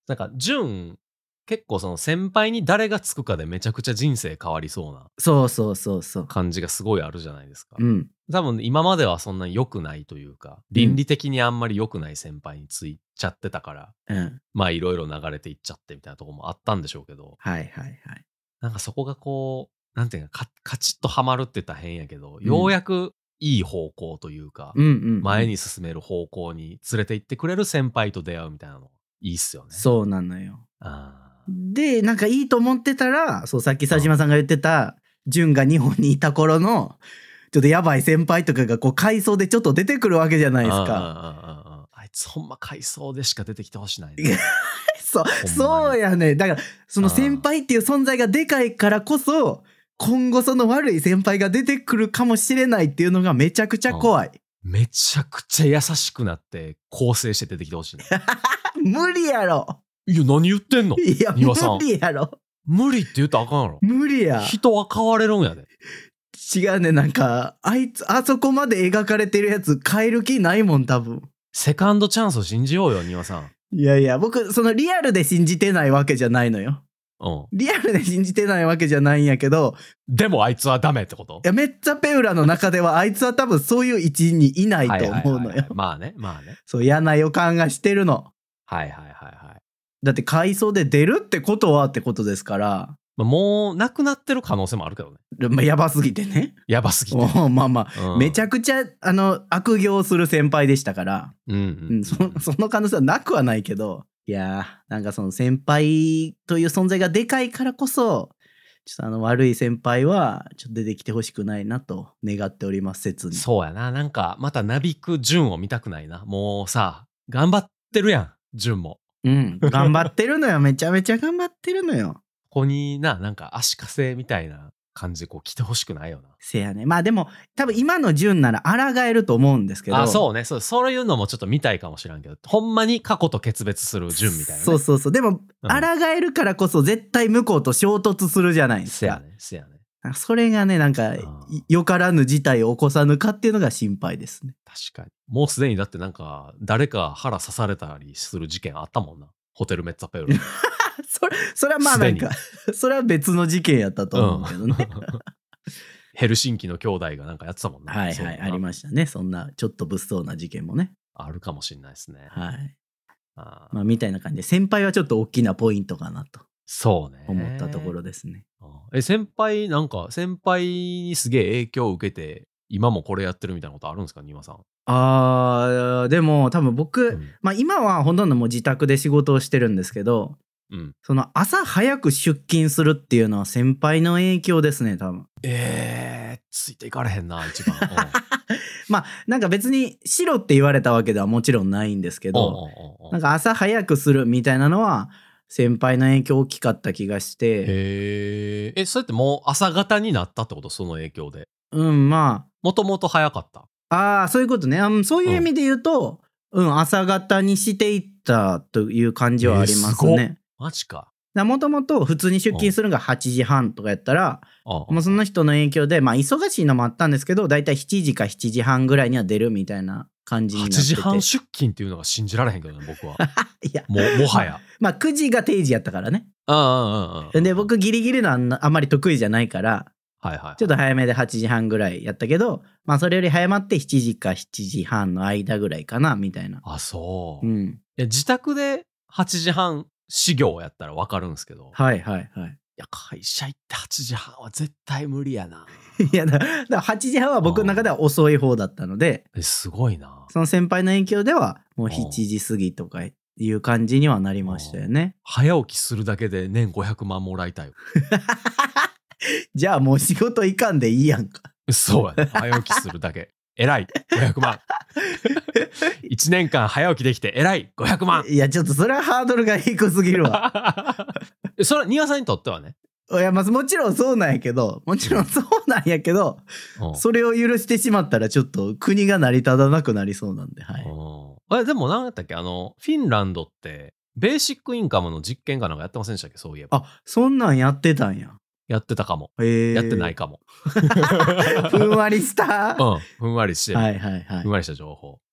なんか純結構その先輩に誰がつくかでめちゃくちゃ人生変わりそうなそうそうそうそう感じがすごいあるじゃないですか。 うん多分今まではそんな良くないというか、倫理的にあんまり良くない先輩についちゃってたから、 うん、 まあいろいろ流れていっちゃってみたいなところもあったんでしょうけど、 はいはいはい。 なんかそこがこう、なんていうか、カチッとハマるって言ったら変やけど、うん、ようやくいい方向というか、うんうんうん、前に進める方向に連れて行ってくれる先輩と出会うみたいなのいいっすよね。 そうなのよ。 あでなんかいいと思ってたら、そうさっき佐島さんが言ってた純が日本にいた頃のちょっとやばい先輩とかがこう回想でちょっと出てくるわけじゃないですか。 あ, あいつほんま回想でしか出てきてほしないね。 そうそうやね。だからその先輩っていう存在がでかいからこそ今後その悪い先輩が出てくるかもしれないっていうのがめちゃくちゃ怖い。 めちゃくちゃ優しくなって構成して出てきてほしいね。 無理やろ。 いや何言ってんの。 いや無理やろ。 無理って言ったらあかんやろ。 無理や。 人は変われるんやで。 違うね。なんかあいつあそこまで描かれてるやつ変える気ないもん多分。 セカンドチャンスを信じようよ丹羽さん。 いやいや僕そのリアルで信じてないわけじゃないのよ。 うん、 リアルで信じてないわけじゃないんやけど、 でもあいつはダメってこと？ いやめっちゃペウラの中ではあいつは多分そういう位置にいないと思うのよ。 まあねまあね。 そう嫌な予感がしてるの。 はいはいはいはい。 だって回想で出るってことはってことですから。 もうなくなってる可能性もあるけどね。 まあ、やばすぎてね。 やばすぎて。 まあまあ、うん、めちゃくちゃあの悪行する先輩でしたから、 うんうんうん、 そ, その可能性はなくはないけど、いやーなんかその先輩という存在がでかいからこそちょっとあの悪い先輩はちょっと出てきてほしくないなと願っております。切に。 そうやな。なんかまたなびく純を見たくないな。もうさ頑張ってるやん純も。 うん頑張ってるのよ。めちゃめちゃ頑張ってるのよ。 ここにななんか足かせみたいな感じでこう来てほしくないよな。 せやね。まあでも多分今の純なら抗えると思うんですけど。 あそうねそうそういうのもちょっと見たいかもしれんけど、ほんまに過去と決別する純みたいな、ね、 そうそうそう。でも、うん、抗えるからこそ絶対向こうと衝突するじゃないですか。 せやねせやね。 それがねなんかよからぬ事態を起こさぬかっていうのが心配ですね。 確かにもうすでにだってなんか誰か腹刺されたりする事件あったもんな。ホテルメッツァペウル。 それそれはまあなんかそれは別の事件やったと思うけどね、うん、 ヘルシンキの兄弟がなんかやってたもんね。 はいはいありましたね。そんなちょっと物騒な事件もねあるかもしれないですね。 はいあまあみたいな感じで先輩はちょっと大きなポイントかなとそうね思ったところですね。 え先輩なんか先輩にすげえ影響を受けて今もこれやってるみたいなことあるんですか丹羽さん。 あーでも多分僕、うんまあ、今はほとんどもう自宅で仕事をしてるんですけど、うん、その朝早く出勤するっていうのは先輩の影響ですね多分。 えー、ついていかれへんな一番。 まあなんか別にしろって言われたわけではもちろんないんですけど、なんか朝早くするみたいなのは先輩の影響大きかった気がして。 へえそれってもう朝方になったってこと？その影響で。 うんまあもともと早かった。 ああそういうことね。あそういう意味で言うと、うん、うん、朝方にしていったという感じはありますね。 マジか。 もともと普通に出勤するのがはちじはんとかやったら、もうその人の影響でまあ忙しいのもあったんですけど、だいたいしちじかしちじはんぐらいには出るみたいな感じになってて。はちじはん出勤っていうのが信じられへんけどね僕は。 いやももはや。 まあくじが定時やったからね。 ああああああ。 で僕ギリギリのあんあんまり得意じゃないから。 はいはいはい、 ちょっと早めではちじはんぐらいやったけど、まあそれより早まってしちじかしちじはんの間ぐらいかなみたいな。 あそう、 うん、 いや自宅ではちじはん始業やったら分かるんですけど、 はいはいはい、いや会社行ってはちじはんは絶対無理やな。 いやだからはちじはんは僕の中では遅い方だったので、 えすごいな。 その先輩の影響ではもうしちじ過ぎとかいう感じにはなりましたよね。 早起きするだけで年ごひゃくまんもらいたい。 じゃあもう仕事行かんでいいやんか。 そうやね。早起きするだけ。偉い。ごひゃくまん。いちねんかん早起きできて偉い。ごひゃくまん。 いやちょっとそれはハードルが低すぎるわ。 それは丹羽さんにとってはね。 いやまずもちろんそうなんやけど、もちろんそうなんやけど、うん、それを許してしまったらちょっと国が成り立たなくなりそうなんで、はい。 あれでも何だったっけ、あのフィンランドってベーシックインカムの実験かなんかやってませんでしたっけ？そういえば。 あ、そんなんやってたんや。 やってたかも。 へやってないかも。 ふんわりした。 うん、ふんわりしてる。 はいはいはい。 ふんわりした情報。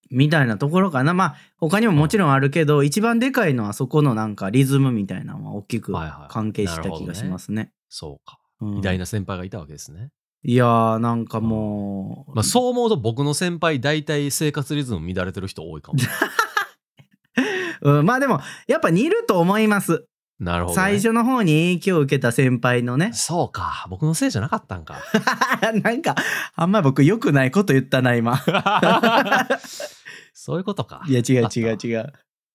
みたいなところかな。まあ他にももちろんあるけど、うん、一番でかいのはそこのなんかリズムみたいなのは大きく関係した気がしますね。はいはい、ねそうか、うん、偉大な先輩がいたわけですね。 いやーなんかもう、 うんまあ、そう思うと僕の先輩大体生活リズム乱れてる人多いかも、 うん、まあでもやっぱ似ると思います。 なるほど、ね、 最初の方に影響を受けた先輩のね。 そうか、僕のせいじゃなかったんか。 なんかあんま僕良くないこと言ったな今。 そういうことか。 いや違う違う違う。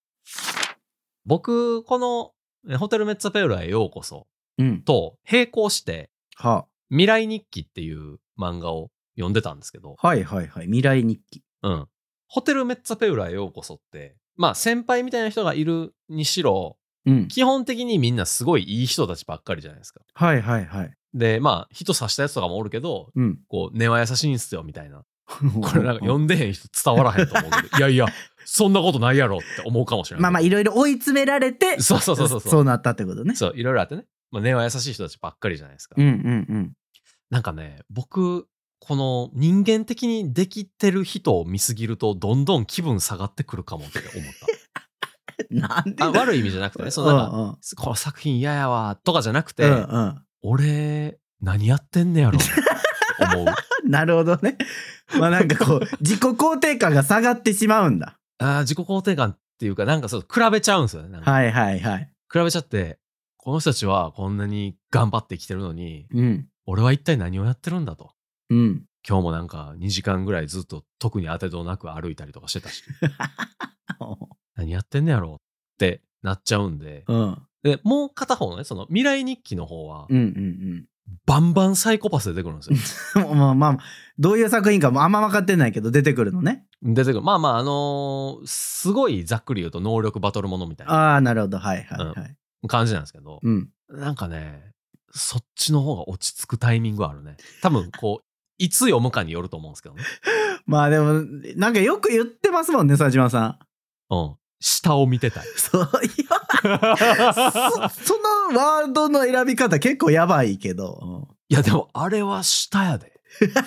僕このホテルメッツァペウラへようこそと並行して、うんはあ、未来日記っていう漫画を読んでたんですけど。 はいはいはい、未来日記。 うん。ホテルメッツァペウラへようこそって、まあ先輩みたいな人がいるにしろ、うん、基本的にみんなすごいいい人たちばっかりじゃないですか。 はいはいはい。 で、まあ人刺したやつとかもおるけど、うん、こう根は優しいんすよみたいな。これなんか読んでへん人伝わらへんと思うけど、いやいや、そんなことないやろって思うかもしれない。 まあまあいろいろ追い詰められて、 そうそうそうそう。 そうなったってことね。 そう、いろいろあってね。まあ根は優しい人たちばっかりじゃないですか。 うんうんうん。 なんかね、僕、この人間的にできてる人を見すぎるとどんどん気分下がってくるかもって思った。 なんであ悪い意味じゃなくてね、そのなんか、うんうん、この作品嫌やわとかじゃなくて、うんうん、俺何やってんねやろって思う。 なるほどね。まあなんかこう自己肯定感が下がってしまうんだ。 あ自己肯定感っていうかなんかそう比べちゃうんですよね。 はいはいはい。 比べちゃってこの人たちはこんなに頑張って生きてるのに、うん、俺は一体何をやってるんだと。うん、今日もなんかにじかんぐらいずっと特に当てどなく歩いたりとかしてたし何やってんねやろってなっちゃうんで、うん、でもう片方のねその未来日記の方は、うんうんうん、バンバンサイコパス出てくるんですよ。 まあまあどういう作品かもあんま分かってないけど出てくるのね。 出てくる。まあまああのー、すごいざっくり言うと能力バトルものみたいな。 ああなるほどはいはいはい、 うん、感じなんですけど、うん、なんかねそっちの方が落ち着くタイミングはあるね。多分こういつ読むかによると思うんですけどね。 まあでもなんかよく言ってますもんね佐島さん。うん。下を見てたい。 そういやそ, そのワードの選び方結構やばいけど、うん、 いやでもあれは下やで。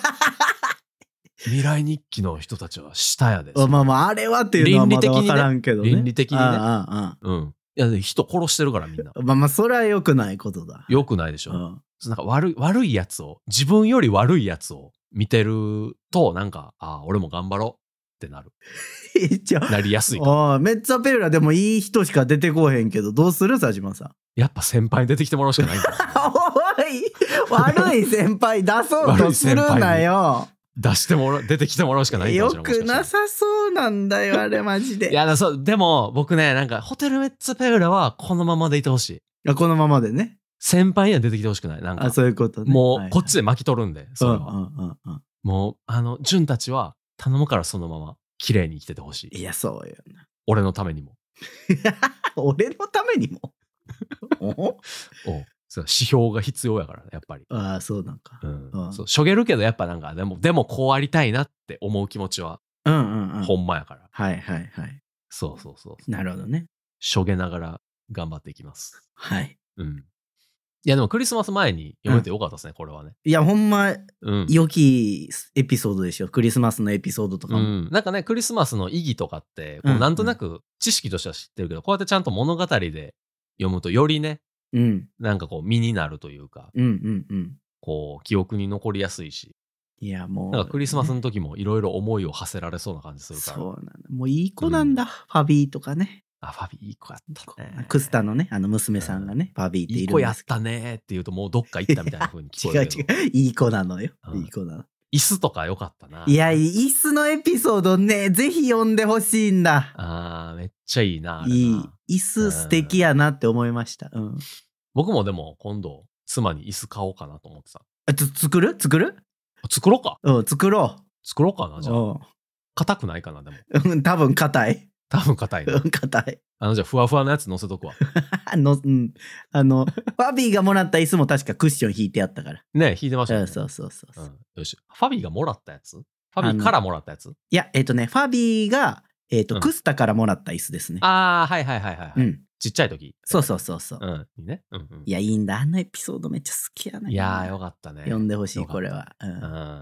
未来日記の人たちは下やで。 まあまああれはっていうのはまだ分からんけどね。 倫理的にね。ああああうん。いや人殺してるからみんな。 まあまあそれは良くないことだ。 良くないでしょ。うん、なんか悪い悪いやつを自分より悪いやつを見てるとなんかああ俺も頑張ろうってなる。なりやすいかああメッツァペウラでもいい人しか出てこへんけどどうする佐島さん。 やっぱ先輩に出てきてもらうしかないんだ、ね。 おい悪い先輩出そうとするなよ。 出してもら出てきてもらうしかないんだよくなさそうなんだよあれマジで。 いやそうでも僕ねなんかホテルメッツァペウラはこのままでいてほしい。 このままでね。 先輩には出てきてほしくない。なんかあそういうことね。 もうこっちで巻き取るんで、はいはい、それは、うんうんうん、もうあの純たちは頼むからそのまま綺麗に生きててほしい。 いやそうよな。 俺のためにも。 俺のためにも。 おそう指標が必要やからねやっぱり。 ああそうなんか。 うん、うん、そうしょげるけどやっぱなんかでもでもこうありたいなって思う気持ちは、うんうんうん、ほんまやから。 はいはいはい。 そうそうそう。 なるほどね。 しょげながら頑張っていきます。 はい。 うん。いやでもクリスマス前に読めてよかったですね、うん、これはね。 いやほんま、うん、良きエピソードでしょクリスマスのエピソードとかも、うん、 なんかねクリスマスの意義とかってこうなんとなく知識としては知ってるけど、うんうん、こうやってちゃんと物語で読むとよりね、うん、なんかこう身になるというか、うんうんうん、こう記憶に残りやすいし。 いやもう、ね、 なんかクリスマスの時もいろいろ思いを馳せられそうな感じするから。 そうなんだ。もういい子なんだ、うん、ファビーとかね。 あ、ファビーいい子やったね。 クスタのね、あの娘さんがね、うん、ファビーっているんですけど。 いい子やったねって言うともうどっか行ったみたいな風に聞こえるけど。 違う違う、いい子なのよ。うん、いい子なの。 椅子とか良かったな。 いや、椅子のエピソードね、ぜひ読んでほしいんだ。 あー、めっちゃいいな。あれな。 いい。椅子素敵やなって思いました。うん。 僕もでも今度、妻に椅子買おうかなと思ってた。 あ、つ、作る作る作ろうか。 うん、作ろう。 作ろうかな、じゃあ。硬くないかな、でも。 うん、多分硬い。 多分硬いな。 うん、硬い。 あの、じゃあ、ふわふわのやつ乗せとくわ。 の、うん。あの、ファビーがもらった椅子も確かクッション引いてあったから。 ね、引いてましたね。 そうそうそうそう、 うん。よし。ファビーがもらったやつファビーからもらったやついや、えっ、ー、とね、ファビーが、えっ、ー、と、うん、クスタからもらった椅子ですね。 ああ、はいはいはいはい。うん。ちっちゃい時。 そうそうそうそう。 うん。いいね。うんうん。 いや、いいんだ。あのエピソードめっちゃ好きやね。 いやー、よかったね。 読んでほしい、これは。うん。うん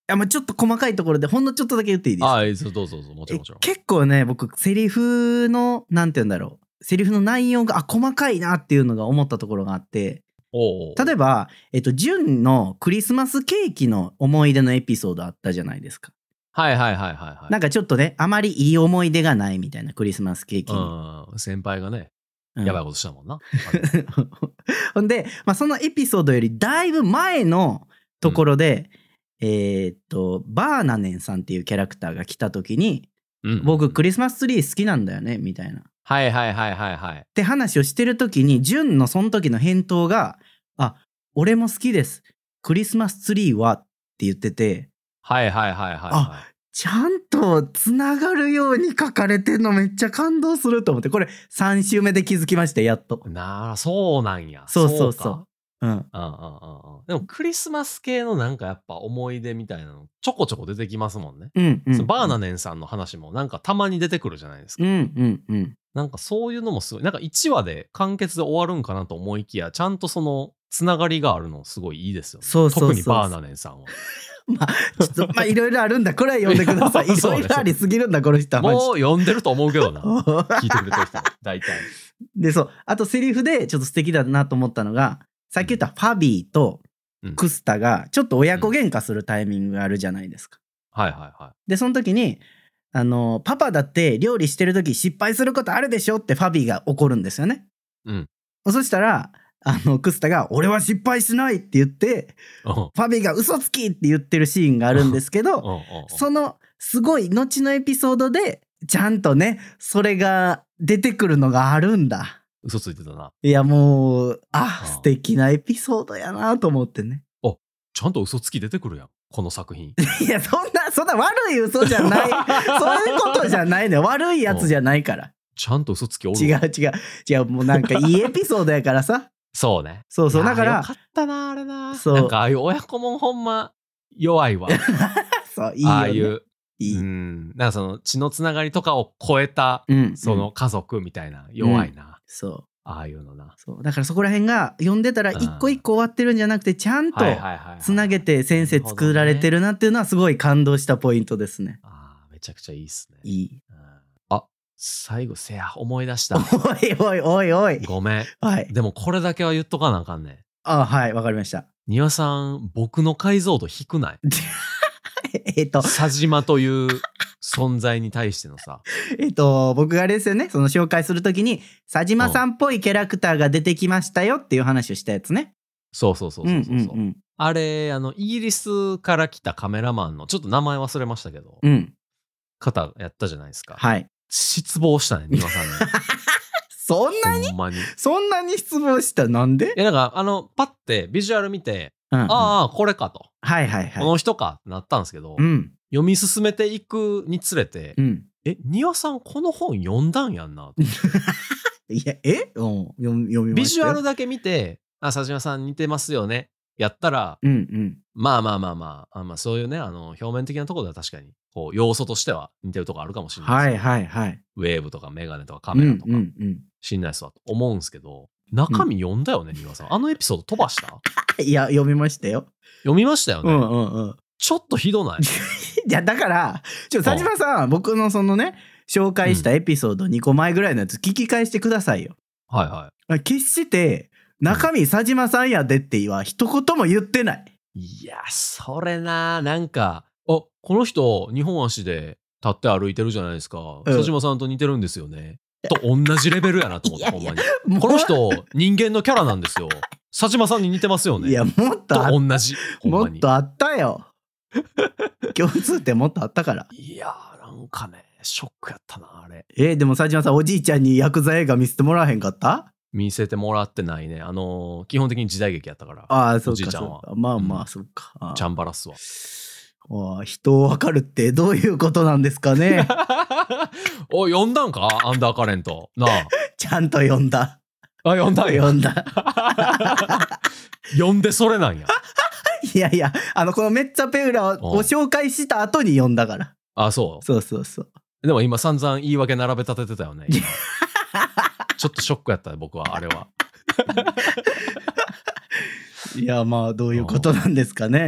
や、まあちょっと細かいところでほんのちょっとだけ言っていいですか？ ああ、どうぞどうぞ、もちろんもちろん。 結構ね、僕セリフのなんて言うんだろう、セリフの内容があ細かいなっていうのが思ったところがあって、 おう例えばえっと純のクリスマスケーキの思い出のエピソードあったじゃないですか。 はいはいはいはいはい。 なんかちょっとね、あまりいい思い出がないみたいな、クリスマスケーキに。 うん、先輩がね、 うんやばいことしたもんな。 ほんで、まあ、そのエピソードよりだいぶ前のところで、うん、えー、っとバーナネンさんっていうキャラクターが来た時に、うん、僕クリスマスツリー好きなんだよねみたいな。 はいはいはいはいはい。 って話をしてる時に、ジュンのその時の返答が、あ、俺も好きです。クリスマスツリーはって言ってて、 はいはいはいはい、はい。 あ、ちゃんとつながるように書かれてんのめっちゃ感動すると思って、これさん週目で気づきましたやっと。 なあ、そうなんや。 そうそうそう。うん。うんうんうん。 でもクリスマス系のなんかやっぱ思い出みたいなのちょこちょこ出てきますもんね。 うんうん、うん、 そのバーナネンさんの話もなんかたまに出てくるじゃないですか。 うんうんうん。 なんかそういうのもすごい。なんかいちわで完結で終わるんかなと思いきや、ちゃんとそのつながりがあるのすごいいいですよね。 そうそうそう。 特にバーナネンさんは。 まあ、ちょっと、まあ、いろいろあるんだ。これは読んでください。いろいろありすぎるんだ、この人は。 もう読んでると思うけどな。聞いてくれてる人は。大体。 で、そう。あとセリフでちょっと素敵だなと思ったのが、さっき言ったファビーとクスタがちょっと親子喧嘩するタイミングがあるじゃないですか。 うん、はいはいはい。 で、その時に、あの、パパだって料理してる時失敗することあるでしょってファビーが怒るんですよね。 うん。 そしたら、あのクスタが俺は失敗しないって言って、ファビーが嘘つきって言ってるシーンがあるんですけど、そのすごい後のエピソードでちゃんとねそれが出てくるのがあるんだ。 嘘ついてたな。 いやもうあ素敵なエピソードやなと思ってね。 あちゃんと嘘つき出てくるやんこの作品。 いやそんなそんな悪い嘘じゃないそういうことじゃないのよ。悪いやつじゃないから。 ちゃんと嘘つきおる。 違う違う違うもうなんかいいエピソードやからさ。 そうね。 そうそうだからよかったなあれな。 そうなんかああいう親子もんほんま弱いわ。 そういいよね。ああいういいうんなんかその血のつながりとかを超えた、うん、その家族みたいな弱いな、うん、 そうああいうのな。 そうだからそこら辺が読んでたら一個一個終わってるんじゃなくてちゃんとつなげて先生作られてるなっていうのはすごい感動したポイントですね。 あめちゃくちゃいいっすね。 いい、 うん、あ最後せや思い出した。 おいおいおいおいごめん、 はい、 でもこれだけは言っとかなあかんねん。 あはいわかりました。 庭さん僕の解像度低くない？ えっと佐島という存在に対してのさえっと僕があれですよねその紹介するときに佐島さんっぽいキャラクターが出てきましたよっていう話をしたやつね。 そうそうそうそうそう、うんうんうん、あれあのイギリスから来たカメラマンのちょっと名前忘れましたけど、うん、方やったじゃないですか。 はい失望したね庭さんに。 そんなにほんまにそんなに失望した。なんで？ いやなんかあのパッてビジュアル見て、うんうん、ああこれかと、はいはいはい、この人かってなったんですけど、うん、読み進めていくにつれて、うん、え庭さんこの本読んだんやんなと。 いやえ、うん、読, 読みましたよ。 ビジュアルだけ見てあ佐島さん似てますよねやったら、うんうん、まあまあまあまあ、あまあ、そういうねあの表面的なところでは確かにこう要素としては似てるところあるかもしれないですけど、はいはいはい、ウェーブとかメガネとかカメラとか、うんうんうん、知んないっすわと思うんですけど中身読んだよね、うん、庭さんあのエピソード飛ばした？ いや読みましたよ。 読みましたよね、うんうんうん、ちょっとひどない？ いやだからちょ佐島さん、うん、僕のそのね紹介したエピソードにこまえぐらいのやつ聞き返してくださいよ。 はいはい。 決して中身佐島さんやでっては一言も言ってない。 いやそれななんかあこの人日本足で立って歩いてるじゃないですか、うん、佐島さんと似てるんですよねと同じレベルやなと思って。ほんまにこの人人間のキャラなんですよ。佐島さんに似てますよね。 いやもっとと同じもっとあったよ。共通点もっとあったから。 いやなんかねショックやったなあれ。 えー、でも佐島さんおじいちゃんにヤクザ映画見せてもらわへんかった？ 見せてもらってないね。あのー、基本的に時代劇やったから。 ああそうかおじいちゃんはまあまあ、うん、そうかチャンバラっすわ。 あ人を分かるってどういうことなんですかね。 お読んだんかアンダーカレントなあ。 ちゃんと読んだ。 あ読んだ読んだ。 読んでそれなんや。 いやいやあのこのメッツァペウラを紹介した後に読んだから。 あそうそうそうそう。 でも今散々言い訳並べ立ててたよね。ちょっとショックやった僕はあれは。 いやまあどういうことなんですかね。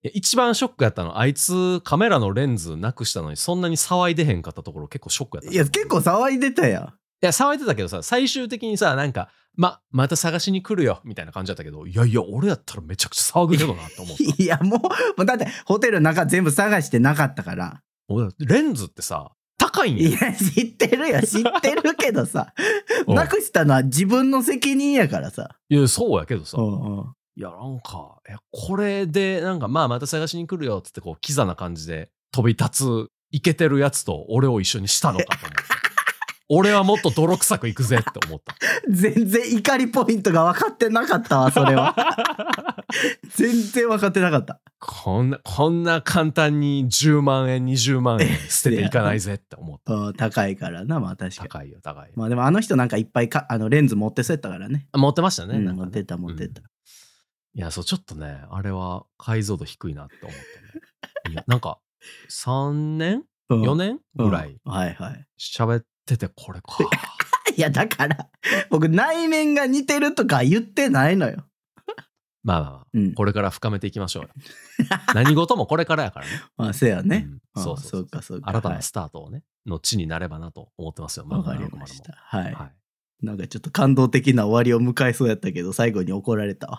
や一番ショックやったの、あいつカメラのレンズなくしたのにそんなに騒いでへんかったところ結構ショックやった。 いや結構騒いでたやん。 いや騒いでたけどさ、最終的にさなんかままた探しに来るよみたいな感じだったけど、いやいや俺やったらめちゃくちゃ騒ぐけどなって思った。 いやもう、もうだってホテルの中全部探してなかったから。 レンズってさ高いんや。 いや知ってるよ知ってるけどさなくしたのは自分の責任やからさ。 いやそうやけどさ、 うんうん、 いやなんかいやこれでなんかまあまた探しに来るよっつってこうキザな感じで飛び立つイケてるやつと俺を一緒にしたのかと思って俺はもっと泥臭くいくぜって思った。 全然怒りポイントが分かってなかったわそれは全然分かってなかった。 こんなこんな簡単にじゅうまんえんにじゅうまんえん捨てていかないぜって思った。 高いからな。まあ確かに高いよ高いよ。 まあでもあの人なんかいっぱいかあのレンズ持ってそうやったからね。 持ってましたね、 うん、 なんかね持ってた持ってた、うん、 いやそうちょっとねあれは解像度低いなって思ったね。いやなんかさんねん、うん、よねんぐらい喋っててこれかいやだから僕内面が似てるとか言ってないのよ。 まあまあ、まあうん、 これから深めていきましょうよ何事もこれからやからね。 まあそうやね、 うん、そうそうそう、 そうかそうか、 新たなスタートをね、はい、の地になればなと思ってますよ。 わかりました。はい、 はい、 なんかちょっと感動的な終わりを迎えそうやったけど最後に怒られたわ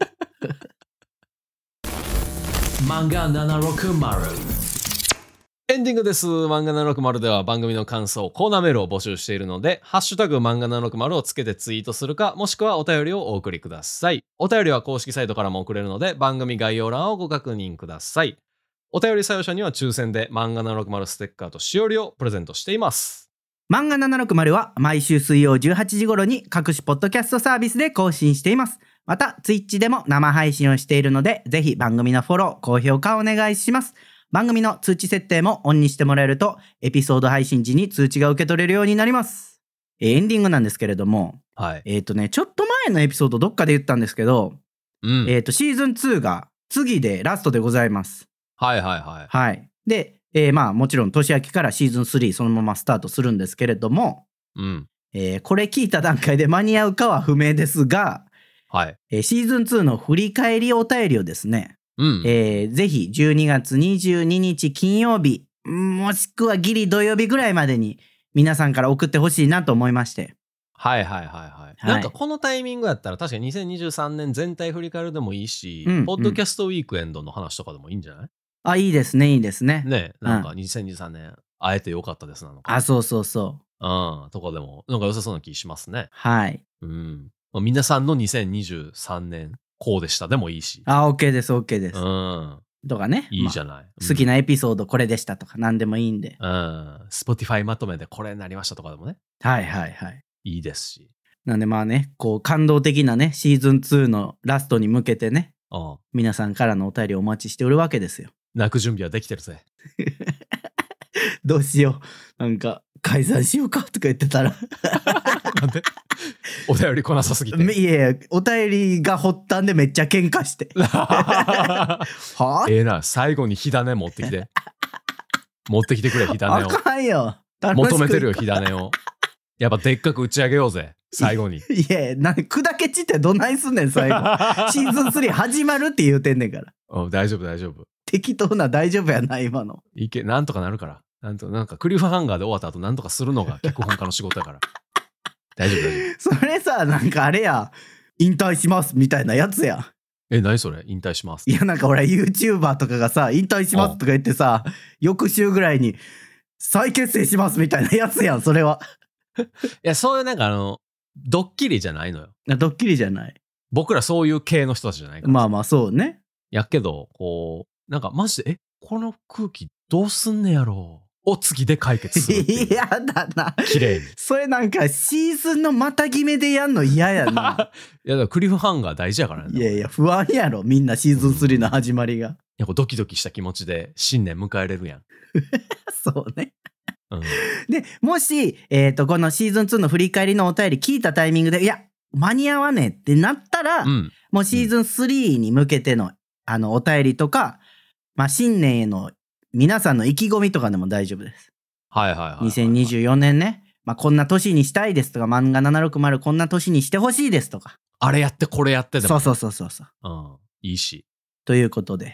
漫画ななひゃくろくじゅうエンディングです。漫画ななひゃくろくじゅうでは番組の感想、コーナーメールを募集しているので、ハッシュタグ漫画ななひゃくろくじゅうをつけてツイートするか、もしくはお便りをお送りください。お便りは公式サイトからも送れるので、番組概要欄をご確認ください。お便り採用者には抽選で漫画ななひゃくろくじゅうステッカーとしおりをプレゼントしています。 漫画ななひゃくろくじゅうは毎週水曜じゅうはちじ頃に各種ポッドキャストサービスで更新しています。また、ツイッチでも生配信をしているので、ぜひ番組のフォロー、高評価お願いします。番組の通知設定もオンにしてもらえると、エピソード配信時に通知が受け取れるようになります。エンディングなんですけれども、 はい、 えっとね、ちょっと前のエピソードどっかで言ったんですけど、 うん、 えっと、シーズンツーが次でラストでございます。 はいはいはい。 はい。で、えー、まあもちろん年明けからシーズンスリーそのままスタートするんですけれども、 うんえー、これ聞いた段階で間に合うかは不明ですが、 はいえー、シーズンツーの振り返りお便りをですね、 うんえー、ぜひじゅうにがつにじゅうににち金曜日もしくはギリ土曜日ぐらいまでに皆さんから送ってほしいなと思いまして。 はいはいはいはい、はい、なんかこのタイミングやったら確かににせんにじゅうさんねん全体振り返るでもいいし、うんうん、ポッドキャストウィークエンドの話とかでもいいんじゃない？ あ、いいですねいいですね。 ね、なんかにせんにじゅうさんねん、うん、会えてよかったですなのか。 あ、そうそうそう。 うん、とかでもなんか良さそうな気しますね。 はい。 うん。まあ、皆さんのにせんにじゅうさんねんこうでしたでもいいし。 あ、OK です OK です。 うん。 とかね。 いいじゃない、まあうん。好きなエピソードこれでしたとか何でもいいんで。 うん。Spotify まとめでこれになりましたとかでもね。 はいはいはい。 いいですし。 なんでまあね、こう感動的なね、シーズンツーのラストに向けてね、 うん、 皆さんからのお便りをお待ちしておるわけですよ。 泣く準備はできてるぜ。 どうしよう。なんか、解散しようかとか言ってたら。 なんでお便り来なさすぎて。 いやいや、お便りが発端でめっちゃ喧嘩して。はあ、ええな、最後に火種持ってきて。持ってきてくれ、火種を。 あかんよ。 求めてるよ、火種を。やっぱでっかく打ち上げようぜ、最後に。 いや、なんか砕け散ってどないすんねん、最後。シーズンスリー始まるって言うてんねんから。 うん、大丈夫、大丈夫。 適当な大丈夫やな、今の。 いけ、なんとかなるから。なんと、なんかクリフハンガーで終わった後、なんとかするのが脚本家の仕事やから。大丈夫、大丈夫。それさ、なんかあれや、引退しますみたいなやつや。 え、何それ引退します。 いや、なんか俺 YouTuber とかがさ、引退しますとか言ってさ、翌週ぐらいに再結成しますみたいなやつやん、それは。 いや、そういうなんかあの、ドッキリじゃないのよ。 ドッキリじゃない。 僕らそういう系の人たちじゃないから。 まあまあ、そうね。 やけど、こう、なんかマジで、え、この空気どうすんねやろうを次で解決するっていう。 いやだな。 綺麗に。 それなんかシーズンのまた決めでやんの嫌やな。 いや、だからクリフハンガー大事やからね。 いやいや、不安やろ、みんなシーズンスリーの始まりが。 いや、ドキドキした気持ちで新年迎えれるやん。 そうね。 うん、 で、もし、えっと、このシーズンツーの振り返りのお便り聞いたタイミングで、いや、間に合わねえってなったら、うん、もうシーズンスリーに向けての、あの、お便りとか、まあ、新年への皆さんの意気込みとかでも大丈夫です。 はいはいはいはい、はい。 にせんにじゅうよねんね。まあ、こんな年にしたいですとか、漫画ななひゃくろくじゅうこんな年にしてほしいですとか。 あれやってこれやってでも、ね。 そうそうそうそう。 うん。いいし。 ということで。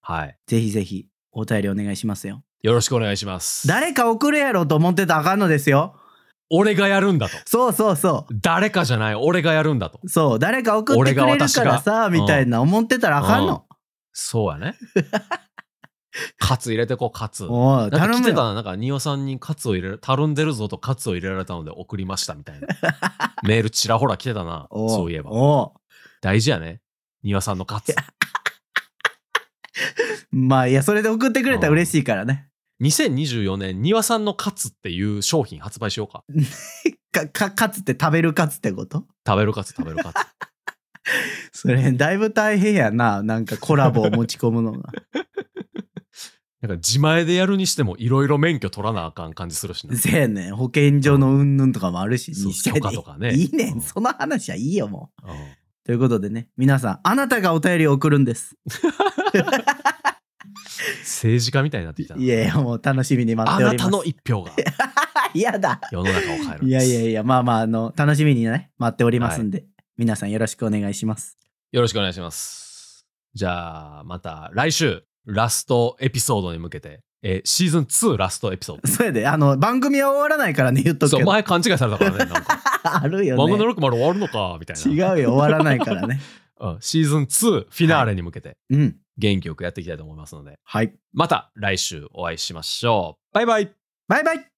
はい。 ぜひぜひお便りお願いしますよ。 よろしくお願いします。 誰か送るやろと思ってたらあかんのですよ。 俺がやるんだと。 そうそうそう。 誰かじゃない、俺がやるんだと。 そう、誰か送ってくれるからさ、みたいな思ってたらあかんの。うん、 そうやね。カツ入れてこう、カツ。 おい、頼むよ。 なんか来てたな、なんか庭さんにカツを入れる、たるんでるぞとカツを入れられたので送りましたみたいな。メールちらほら来てたな、そういえば。 お大事やね、庭さんのカツ。 まあいや、それで送ってくれたら嬉しいからね。 にせんにじゅうよねん、庭さんのカツっていう商品発売しようか。 か、か、カツって食べるカツってこと？ 食べるカツ、食べるカツ。 それ、だいぶ大変やな。なんかコラボを持ち込むのが。 なんか自前でやるにしてもいろいろ免許取らなあかん感じするしな。 せやねん。保健所の云々とかもあるし、 そう許可とかね。 いいねん。 うんその話はいいよ、もう。 うんということでね、皆さん、あなたがお便りを送るんです。 政治家みたいになってきたな。 いやいや、もう楽しみに待っております。 あなたの一票がやだ。 世の中を変えるんです。 いやいやいや、まあまあ、あの、楽しみにね、待っておりますんで、はい、皆さんよろしくお願いします。 よろしくお願いします。じゃあ、また来週、ラストエピソードに向けて、えー、シーズンツーラストエピソード。 それで、あの、番組は終わらないからね、言っとくけど。 そう、前勘違いされたからね、なんか。 あるよね。 番組のろくまる終わるのか、みたいな。違うよ、終わらないからね。 うん、シーズンツーフィナーレに向けて、はい、 うん、 元気よくやっていきたいと思いますので、 はい。 また来週お会いしましょう。バイバイ。 バイバイ。